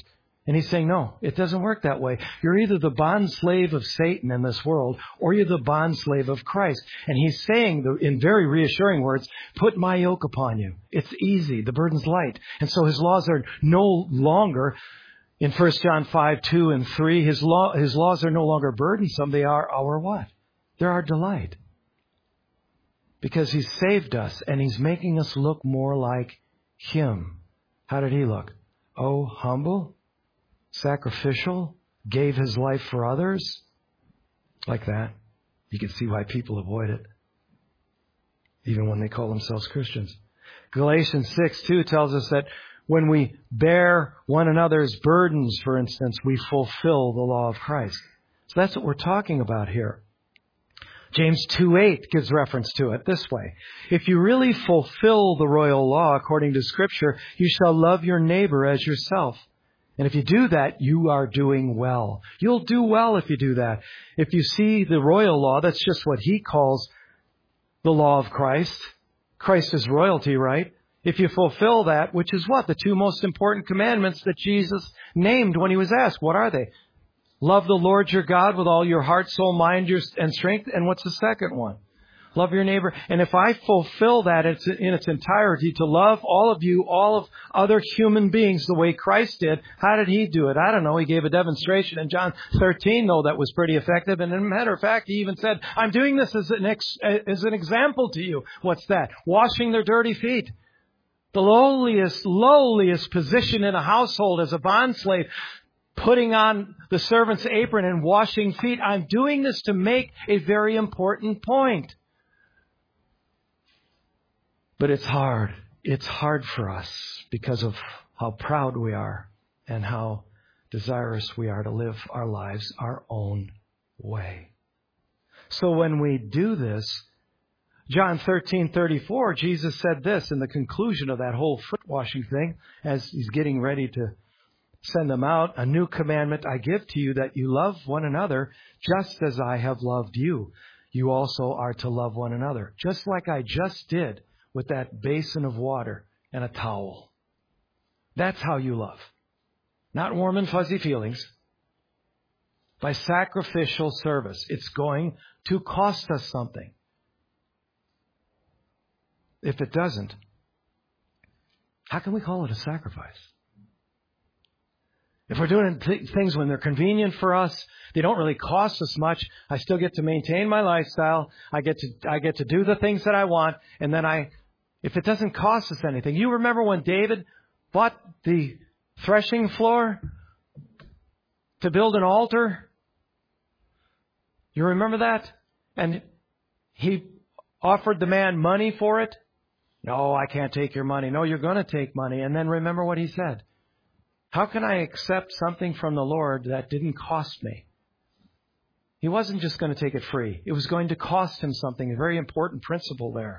And he's saying, no, it doesn't work that way. You're either the bond slave of Satan in this world, or you're the bond slave of Christ. And he's saying, in very reassuring words, put my yoke upon you. It's easy. The burden's light. And so his laws are no longer, in First John five, two and three, his law, his laws are no longer burdensome. They are our what? They're our delight. Because he's saved us and he's making us look more like him. How did he look? Oh, humble, sacrificial, gave his life for others. Like that. You can see why people avoid it. Even when they call themselves Christians. Galatians six two tells us that when we bear one another's burdens, for instance, we fulfill the law of Christ. So that's what we're talking about here. James two eight gives reference to it this way. If you really fulfill the royal law according to Scripture, you shall love your neighbor as yourself. And if you do that, you are doing well. You'll do well if you do that. If you see the royal law, that's just what he calls the law of Christ. Christ is royalty, right? If you fulfill that, which is what? The two most important commandments that Jesus named when he was asked. What are they? Love the Lord your God with all your heart, soul, mind, and strength. And what's the second one? Love your neighbor. And if I fulfill that in its entirety, to love all of you, all of other human beings the way Christ did, how did he do it? I don't know. He gave a demonstration in John thirteen, though, that was pretty effective. And as a matter of fact, he even said, I'm doing this as an, ex- as an example to you. What's that? Washing their dirty feet. The lowliest, lowliest position in a household as a bondslave, putting on the servant's apron and washing feet. I'm doing this to make a very important point. But it's hard. It's hard for us because of how proud we are and how desirous we are to live our lives our own way. So when we do this, John thirteen thirty-four, Jesus said this in the conclusion of that whole foot washing thing, as he's getting ready to send them out. A new commandment I give to you, that you love one another just as I have loved you. You also are to love one another, just like I just did with that basin of water and a towel. That's how you love. Not warm and fuzzy feelings. By sacrificial service. It's going to cost us something. If it doesn't, how can we call it a sacrifice? If we're doing th- things when they're convenient for us, they don't really cost us much. I still get to maintain my lifestyle. I get to I get to do the things that I want, and then I, if it doesn't cost us anything. You remember when David bought the threshing floor to build an altar? You remember that? And he offered the man money for it. No, I can't take your money. No, you're going to take money. And then remember what he said. How can I accept something from the Lord that didn't cost me? He wasn't just going to take it free. It was going to cost him something, a very important principle there.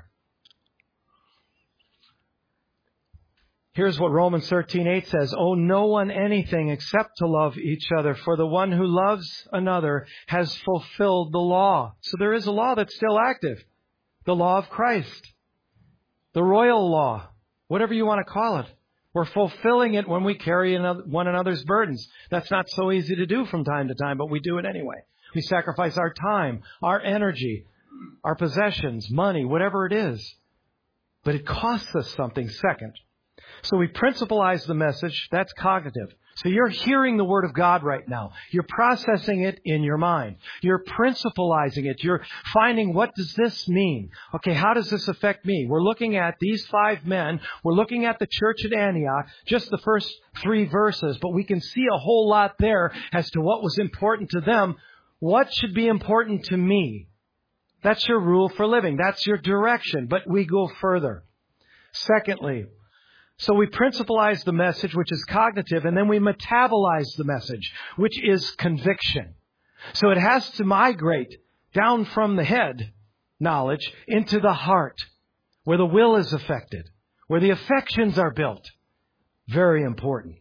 Here's what Romans thirteen eight says. Owe no one anything except to love each other, for the one who loves another has fulfilled the law. So there is a law that's still active. The law of Christ. The royal law. Whatever you want to call it. We're fulfilling it when we carry one another's burdens. That's not so easy to do from time to time, but we do it anyway. We sacrifice our time, our energy, our possessions, money, whatever it is. But it costs us something. Second. So we principalize the message. That's cognitive. So you're hearing the Word of God right now. You're processing it in your mind. You're principalizing it. You're finding, what does this mean? Okay, how does this affect me? We're looking at these five men. We're looking at the church at Antioch, just the first three verses, but we can see a whole lot there as to what was important to them. What should be important to me? That's your rule for living. That's your direction. But we go further. Secondly, so we principalize the message, which is cognitive, and then we metabolize the message, which is conviction. So it has to migrate down from the head, knowledge, into the heart, where the will is affected, where the affections are built. Very important.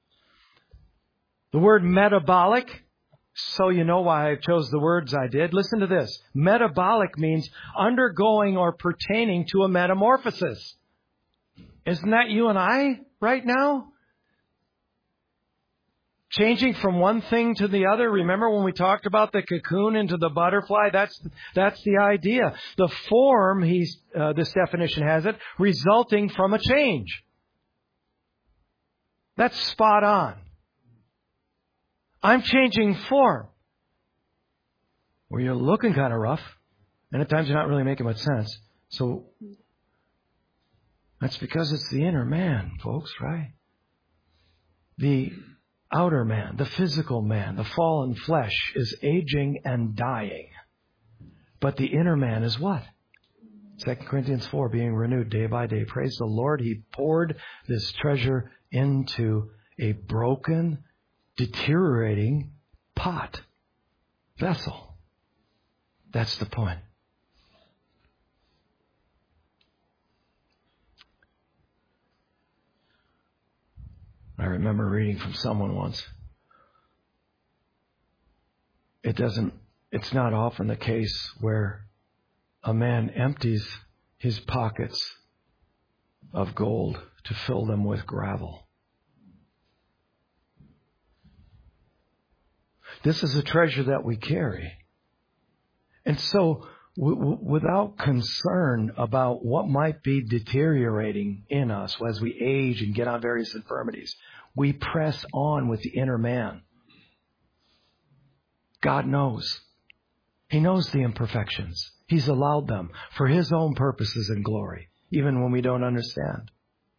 The word metabolic, so you know why I chose the words I did. Listen to this. Metabolic means undergoing or pertaining to a metamorphosis. Isn't that you and I right now? changing from one thing to the other. Remember when we talked about the cocoon into the butterfly? That's that's the idea. The form, he's uh, this definition has it, resulting from a change. That's spot on. I'm changing form. Well, you're looking kind of rough, and at times you're not really making much sense. So that's because it's the inner man, folks, right? The outer man, the physical man, the fallen flesh is aging and dying. But the inner man is what? Second Corinthians four, being renewed day by day. Praise the Lord. He poured this treasure into a broken, deteriorating pot, vessel. That's the point. I remember reading from someone once. It doesn't, it's not often the case where a man empties his pockets of gold to fill them with gravel. This is a treasure that we carry. And so, w- w- without concern about what might be deteriorating in us as we age and get on various infirmities, we press on with the inner man. God knows. He knows the imperfections. He's allowed them for His own purposes and glory, even when we don't understand.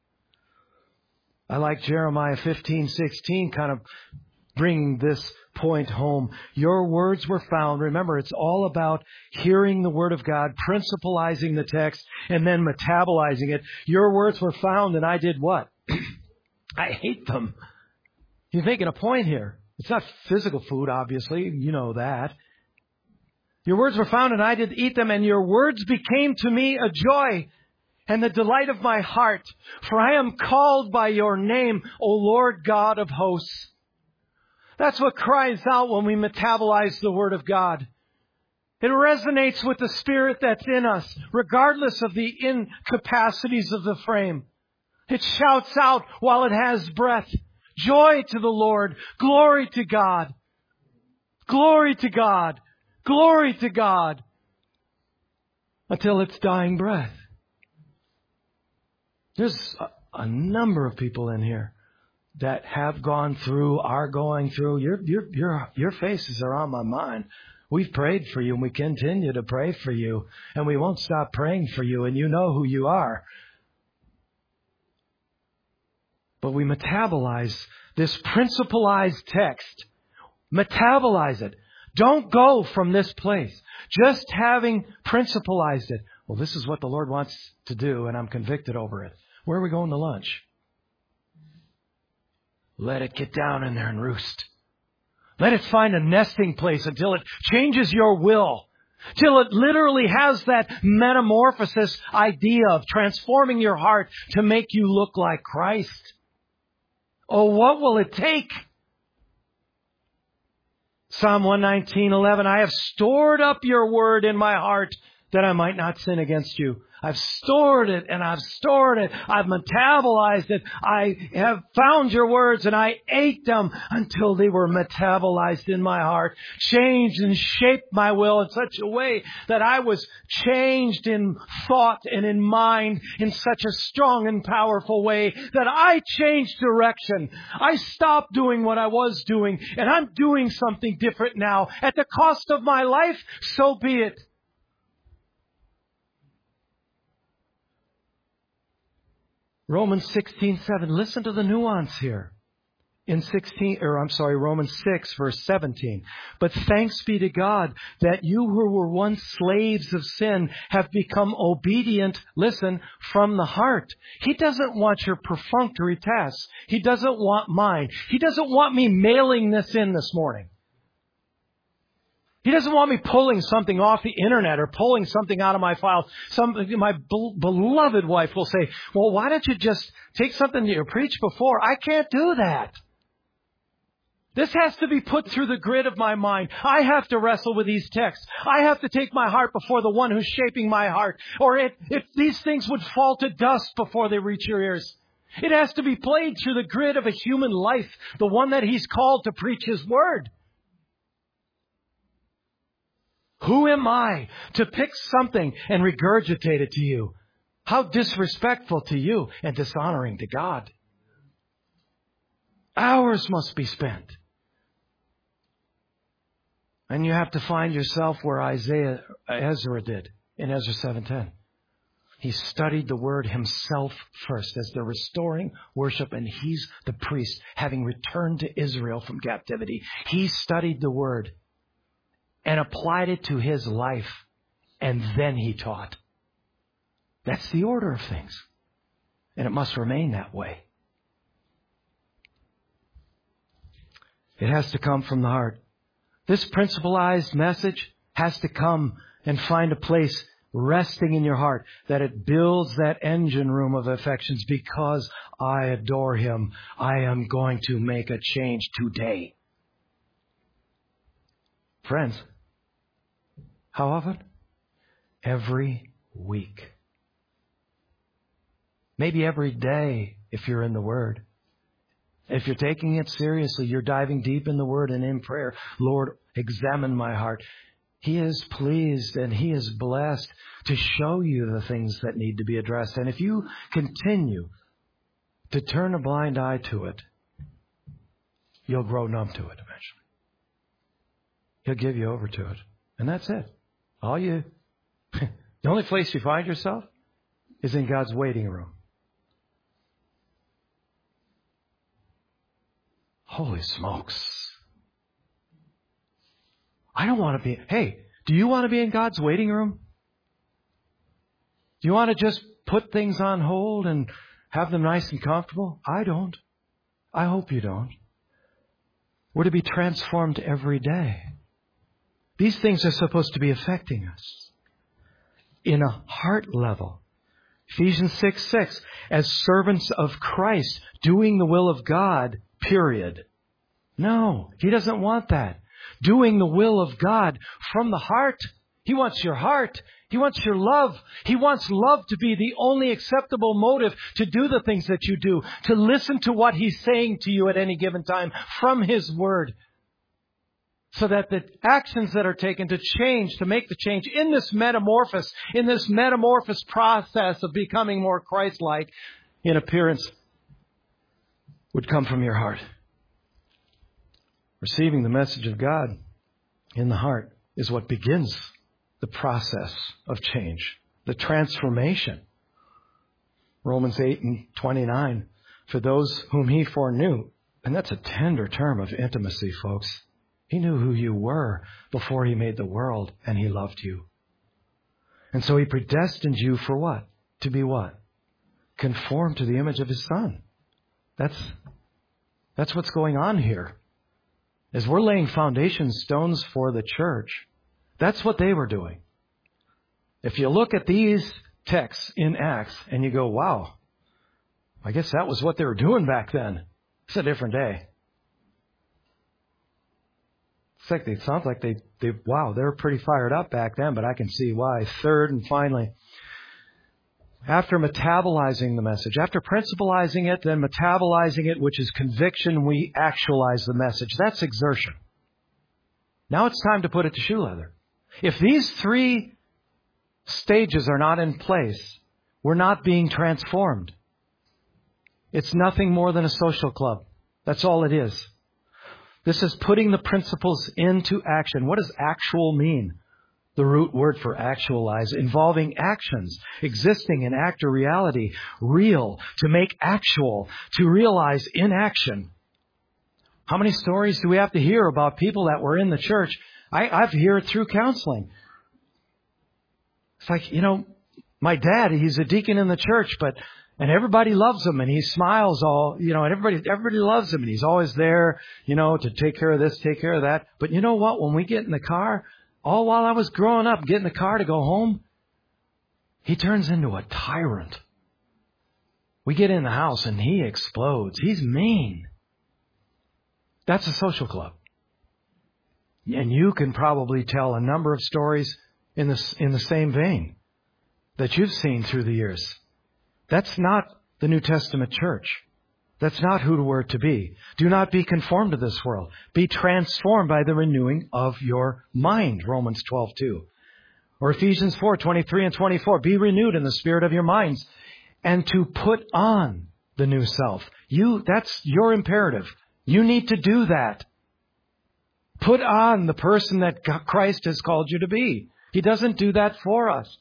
I like Jeremiah fifteen sixteen kind of bringing this point home. Your words were found. Remember, it's all about hearing the Word of God, principalizing the text, and then metabolizing it. Your words were found, and I did what? I ate them. He's making a point here. It's not physical food, obviously. You know that. Your words were found, and I did eat them, and your words became to me a joy and the delight of my heart. For I am called by your name, O Lord God of hosts. That's what cries out when we metabolize the Word of God. It resonates with the Spirit that's in us, regardless of the incapacities of the frame. It shouts out while it has breath. Joy to the Lord. Glory to God. Glory to God. Glory to God. Until its dying breath. There's a, a number of people in here that have gone through, are going through. Your, your, your, your faces are on my mind. We've prayed for you, and we continue to pray for you, and we won't stop praying for you, and you know who you are. But we metabolize this principalized text. Metabolize it. Don't go from this place just having principalized it. Well, this is what the Lord wants to do, and I'm convicted over it. Where are we going to lunch? Let it get down in there and roost. Let it find a nesting place until it changes your will. Till it literally has that metamorphosis idea of transforming your heart to make you look like Christ. Oh, what will it take? Psalm one nineteen, eleven, I have stored up your word in my heart that I might not sin against you. I've stored it and I've stored it. I've metabolized it. I have found your words and I ate them until they were metabolized in my heart, changed and shaped my will in such a way that I was changed in thought and in mind in such a strong and powerful way that I changed direction. I stopped doing what I was doing and I'm doing something different now. At the cost of my life, so be it. Romans sixteen seven. Listen to the nuance here. In sixteen, or I'm sorry, Romans six, verse seventeen. But thanks be to God that you who were once slaves of sin have become obedient, listen, from the heart. He doesn't want your perfunctory tasks. He doesn't want mine. He doesn't want me mailing this in this morning. He doesn't want me pulling something off the internet or pulling something out of my file. Some, my be- beloved wife will say, well, why don't you just take something that you preached before? I can't do that. This has to be put through the grid of my mind. I have to wrestle with these texts. I have to take my heart before the one who's shaping my heart. Or it, if these things would fall to dust before they reach your ears. It has to be played through the grid of a human life, the one that He's called to preach His Word. Who am I to pick something and regurgitate it to you? How disrespectful to you and dishonoring to God. Hours must be spent. And you have to find yourself where Isaiah, Ezra did in Ezra seven ten. He studied the Word himself first as they're restoring worship, and he's the priest, having returned to Israel from captivity. He studied the Word and applied it to his life, and then he taught. That's the order of things, and it must remain that way. It has to come from the heart. This principalized message has to come and find a place resting in your heart, that it builds that engine room of affections. Because I adore Him, I am going to make a change today. Friends, how often? Every week. Maybe every day if you're in the Word. If you're taking it seriously, you're diving deep in the Word and in prayer. Lord, examine my heart. He is pleased and He is blessed to show you the things that need to be addressed. And if you continue to turn a blind eye to it, you'll grow numb to it eventually. He'll give you over to it. And that's it. All you, the only place you find yourself is in God's waiting room. Holy smokes. I don't want to be... Hey, do you want to be in God's waiting room? Do you want to just put things on hold and have them nice and comfortable? I don't. I hope you don't. We're to be transformed every day. These things are supposed to be affecting us in a heart level. Ephesians six six, as servants of Christ, doing the will of God, period. No, He doesn't want that. Doing the will of God from the heart. He wants your heart. He wants your love. He wants love to be the only acceptable motive to do the things that you do, to listen to what He's saying to you at any given time from His Word. So that the actions that are taken to change, to make the change in this metamorphosis, in this metamorphosis process of becoming more Christ-like in appearance, would come from your heart. Receiving the message of God in the heart is what begins the process of change, the transformation. Romans eight and twenty-nine, for those whom He foreknew. And that's a tender term of intimacy, folks. He knew who you were before He made the world, and He loved you. And so He predestined you for what? To be what? Conformed to the image of His Son. That's, that's what's going on here. As we're laying foundation stones for the church, that's what they were doing. If you look at these texts in Acts and you go, wow, I guess that was what they were doing back then. It's a different day. It's like they, it sounds like they, they, wow, they were pretty fired up back then, but I can see why. Third and finally, after metabolizing the message, after principalizing it, then metabolizing it, which is conviction, we actualize the message. That's exertion. Now it's time to put it to shoe leather. If these three stages are not in place, we're not being transformed. It's nothing more than a social club. That's all it is. This is putting the principles into action. What does actual mean? The root word for actualize, involving actions, existing in act or reality, real, to make actual, to realize in action. How many stories do we have to hear about people that were in the church? I, I've heard it through counseling. It's like, you know, my dad, he's a deacon in the church, but and everybody loves him, and he smiles all, you know, and everybody everybody loves him, and he's always there, you know, to take care of this, take care of that. But you know what? When we get in the car, all while I was growing up, getting the car to go home, he turns into a tyrant. We get in the house and he explodes. He's mean. That's a social club. And you can probably tell a number of stories in the, in the same vein that you've seen through the years. That's not the New Testament church. That's not who we're to be. Do not be conformed to this world. Be transformed by the renewing of your mind, Romans twelve two. Or Ephesians four twenty-three and twenty-four. Be renewed in the spirit of your minds, and to put on the new self. You, that's your imperative. You need to do that. Put on the person that Christ has called you to be. He doesn't do that for us.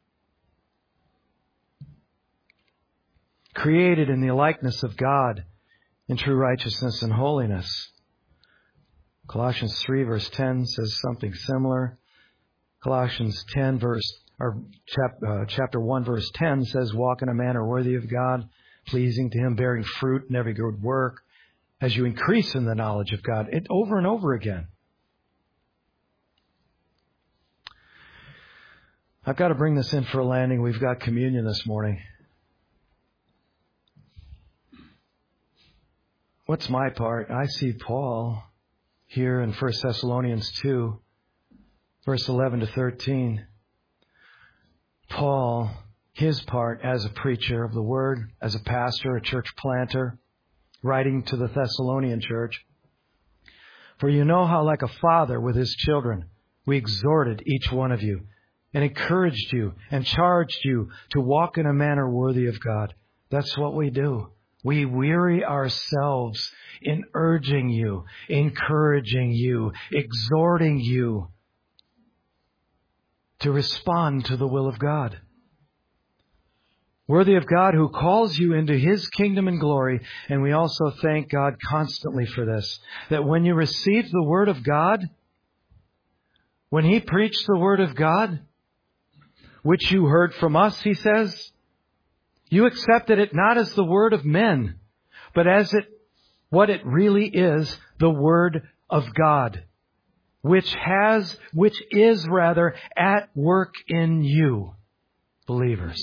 Created in the likeness of God in true righteousness and holiness. Colossians three verse ten says something similar. Colossians ten verse, or chap, uh, chapter one verse ten says, walk in a manner worthy of God, pleasing to Him, bearing fruit in every good work, as you increase in the knowledge of God. It over and over again. I've got to bring this in for a landing. We've got communion this morning. What's my part? I see Paul here in First Thessalonians two, verse eleven to thirteen. Paul, his part as a preacher of the Word, as a pastor, a church planter, writing to the Thessalonian church. For you know how, like a father with his children, we exhorted each one of you and encouraged you and charged you to walk in a manner worthy of God. That's what we do. We weary ourselves in urging you, encouraging you, exhorting you to respond to the will of God. Worthy of God who calls you into His kingdom and glory. And we also thank God constantly for this, that when you received the Word of God, when He preached the Word of God, which you heard from us, He says, you accepted it not as the word of men, but as it what it really is, the Word of God, which has, which is rather at work in you, believers.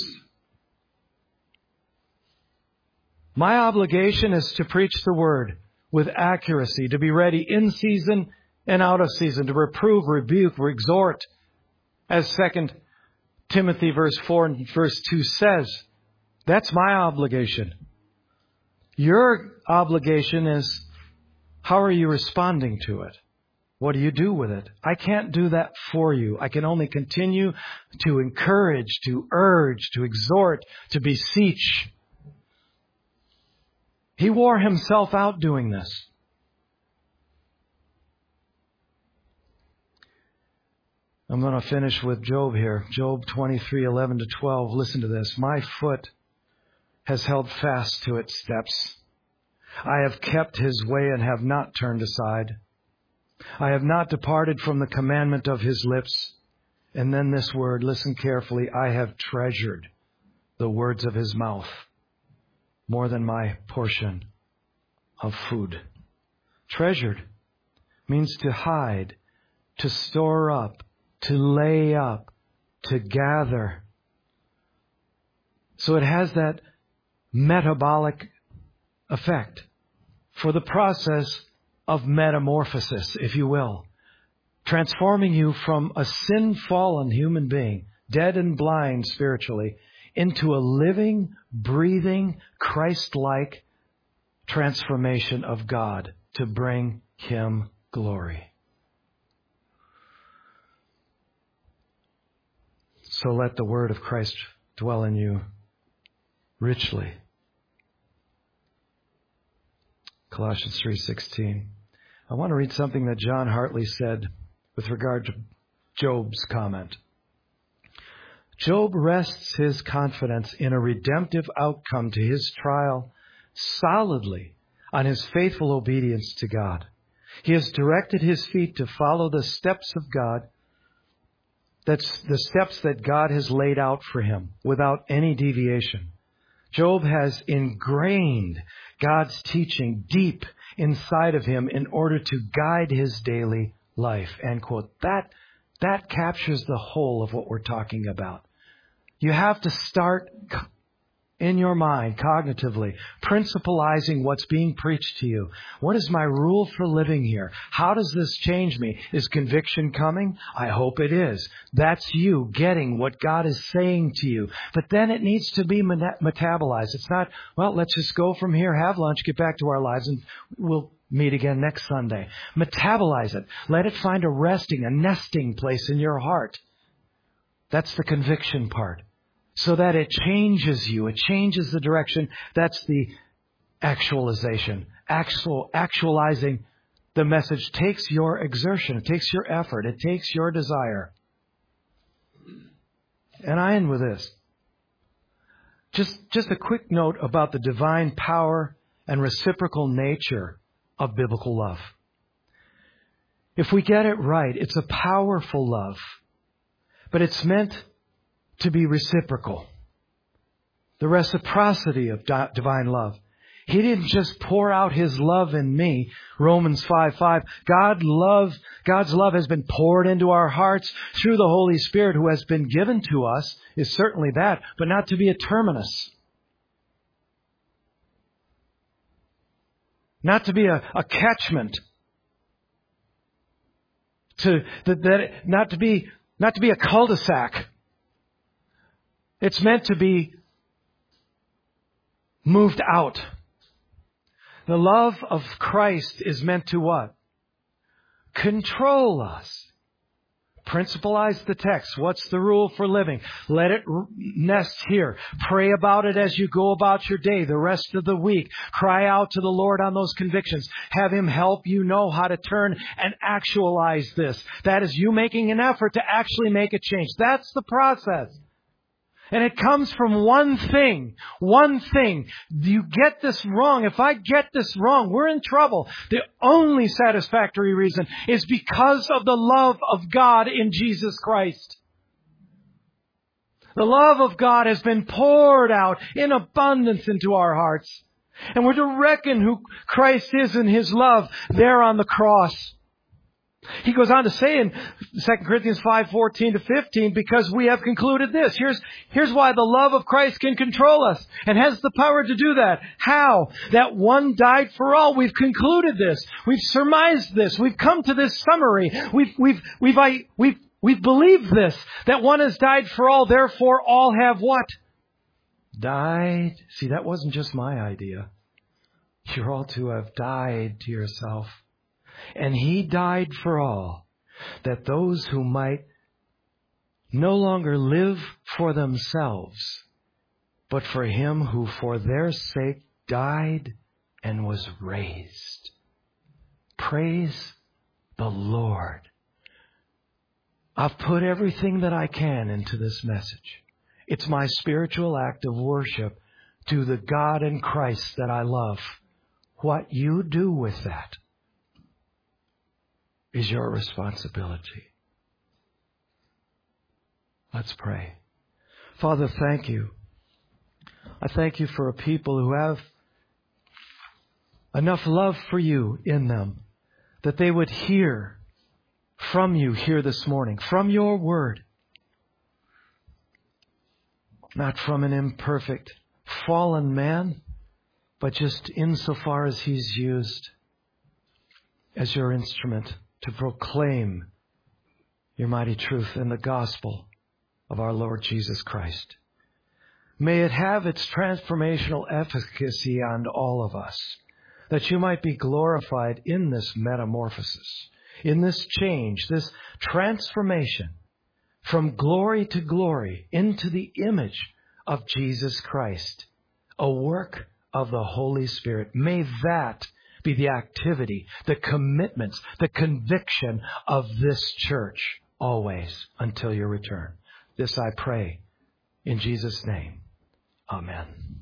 My obligation is to preach the Word with accuracy, to be ready in season and out of season, to reprove, rebuke, exhort, as Second Timothy verse four and verse two says. That's my obligation. Your obligation is, how are you responding to it? What do you do with it? I can't do that for you. I can only continue to encourage, to urge, to exhort, to beseech. He wore Himself out doing this. I'm going to finish with Job here. Job twenty-three, eleven to twelve. Listen to this. My foot has held fast to its steps. I have kept His way and have not turned aside. I have not departed from the commandment of His lips. And then this word, listen carefully. I have treasured the words of His mouth more than my portion of food. Treasured means to hide, to store up, to lay up, to gather. So it has that metabolic effect for the process of metamorphosis, if you will. Transforming you from a sin-fallen human being, dead and blind spiritually, into a living, breathing, Christ-like transformation of God to bring Him glory. So let the word of Christ dwell in you richly. Colossians three sixteen. I want to read something that John Hartley said with regard to Job's comment. Job rests his confidence in a redemptive outcome to his trial solidly on his faithful obedience to God. He has directed his feet to follow the steps of God, that's the steps that God has laid out for him without any deviation. Job has ingrained God's teaching deep inside of him in order to guide his daily life. End quote. That, that captures the whole of what we're talking about. You have to start in your mind, cognitively, principalizing what's being preached to you. What is my rule for living here? How does this change me? Is conviction coming? I hope it is. That's you getting what God is saying to you. But then it needs to be metabolized. It's not, well, let's just go from here, have lunch, get back to our lives, and we'll meet again next Sunday. Metabolize it. Let it find a resting, a nesting place in your heart. That's the conviction part. So that it changes you. It changes the direction. That's the actualization. Actual, actualizing the message takes your exertion. It takes your effort. It takes your desire. And I end with this. Just, just a quick note about the divine power and reciprocal nature of biblical love. If we get it right, it's a powerful love. But it's meant to be reciprocal. The reciprocity of di- divine love. He didn't just pour out His love in me. Romans five five. God love, God's love has been poured into our hearts through the Holy Spirit who has been given to us, is certainly that, but not to be a terminus. Not to be a, a catchment. To that, that not to be not to be a cul-de-sac. It's meant to be moved out. The love of Christ is meant to what? Control us. Principalize the text. What's the rule for living? Let it nest here. Pray about it as you go about your day, the rest of the week. Cry out to the Lord on those convictions. Have Him help you know how to turn and actualize this. That is you making an effort to actually make a change. That's the process. And it comes from one thing. One thing. You get this wrong. If I get this wrong, we're in trouble. The only satisfactory reason is because of the love of God in Jesus Christ. The love of God has been poured out in abundance into our hearts. And we're to reckon who Christ is in His love there on the cross. He goes on to say in Second Corinthians five fourteen to fifteen, because we have concluded this. Here's, here's why the love of Christ can control us and has the power to do that. How? That one died for all. We've concluded this. We've surmised this. We've come to this summary. We've, we've, we've, I, we've, we've believed this. That one has died for all. Therefore, all have what? Died. See, that wasn't just my idea. You're all to have died to yourself. And He died for all, that those who might no longer live for themselves, but for Him who for their sake died and was raised. Praise the Lord. I've put everything that I can into this message. It's my spiritual act of worship to the God in Christ that I love. What you do with that is your responsibility. Let's pray. Father, thank you. I thank you for a people who have enough love for you in them that they would hear from you here this morning, from your word, not from an imperfect, fallen man, but just insofar as he's used as your instrument to proclaim your mighty truth in the gospel of our Lord Jesus Christ. May it have its transformational efficacy on all of us, that you might be glorified in this metamorphosis, in this change, this transformation from glory to glory into the image of Jesus Christ, a work of the Holy Spirit. May that be the activity, the commitments, the conviction of this church always until your return. This I pray in Jesus' name. Amen.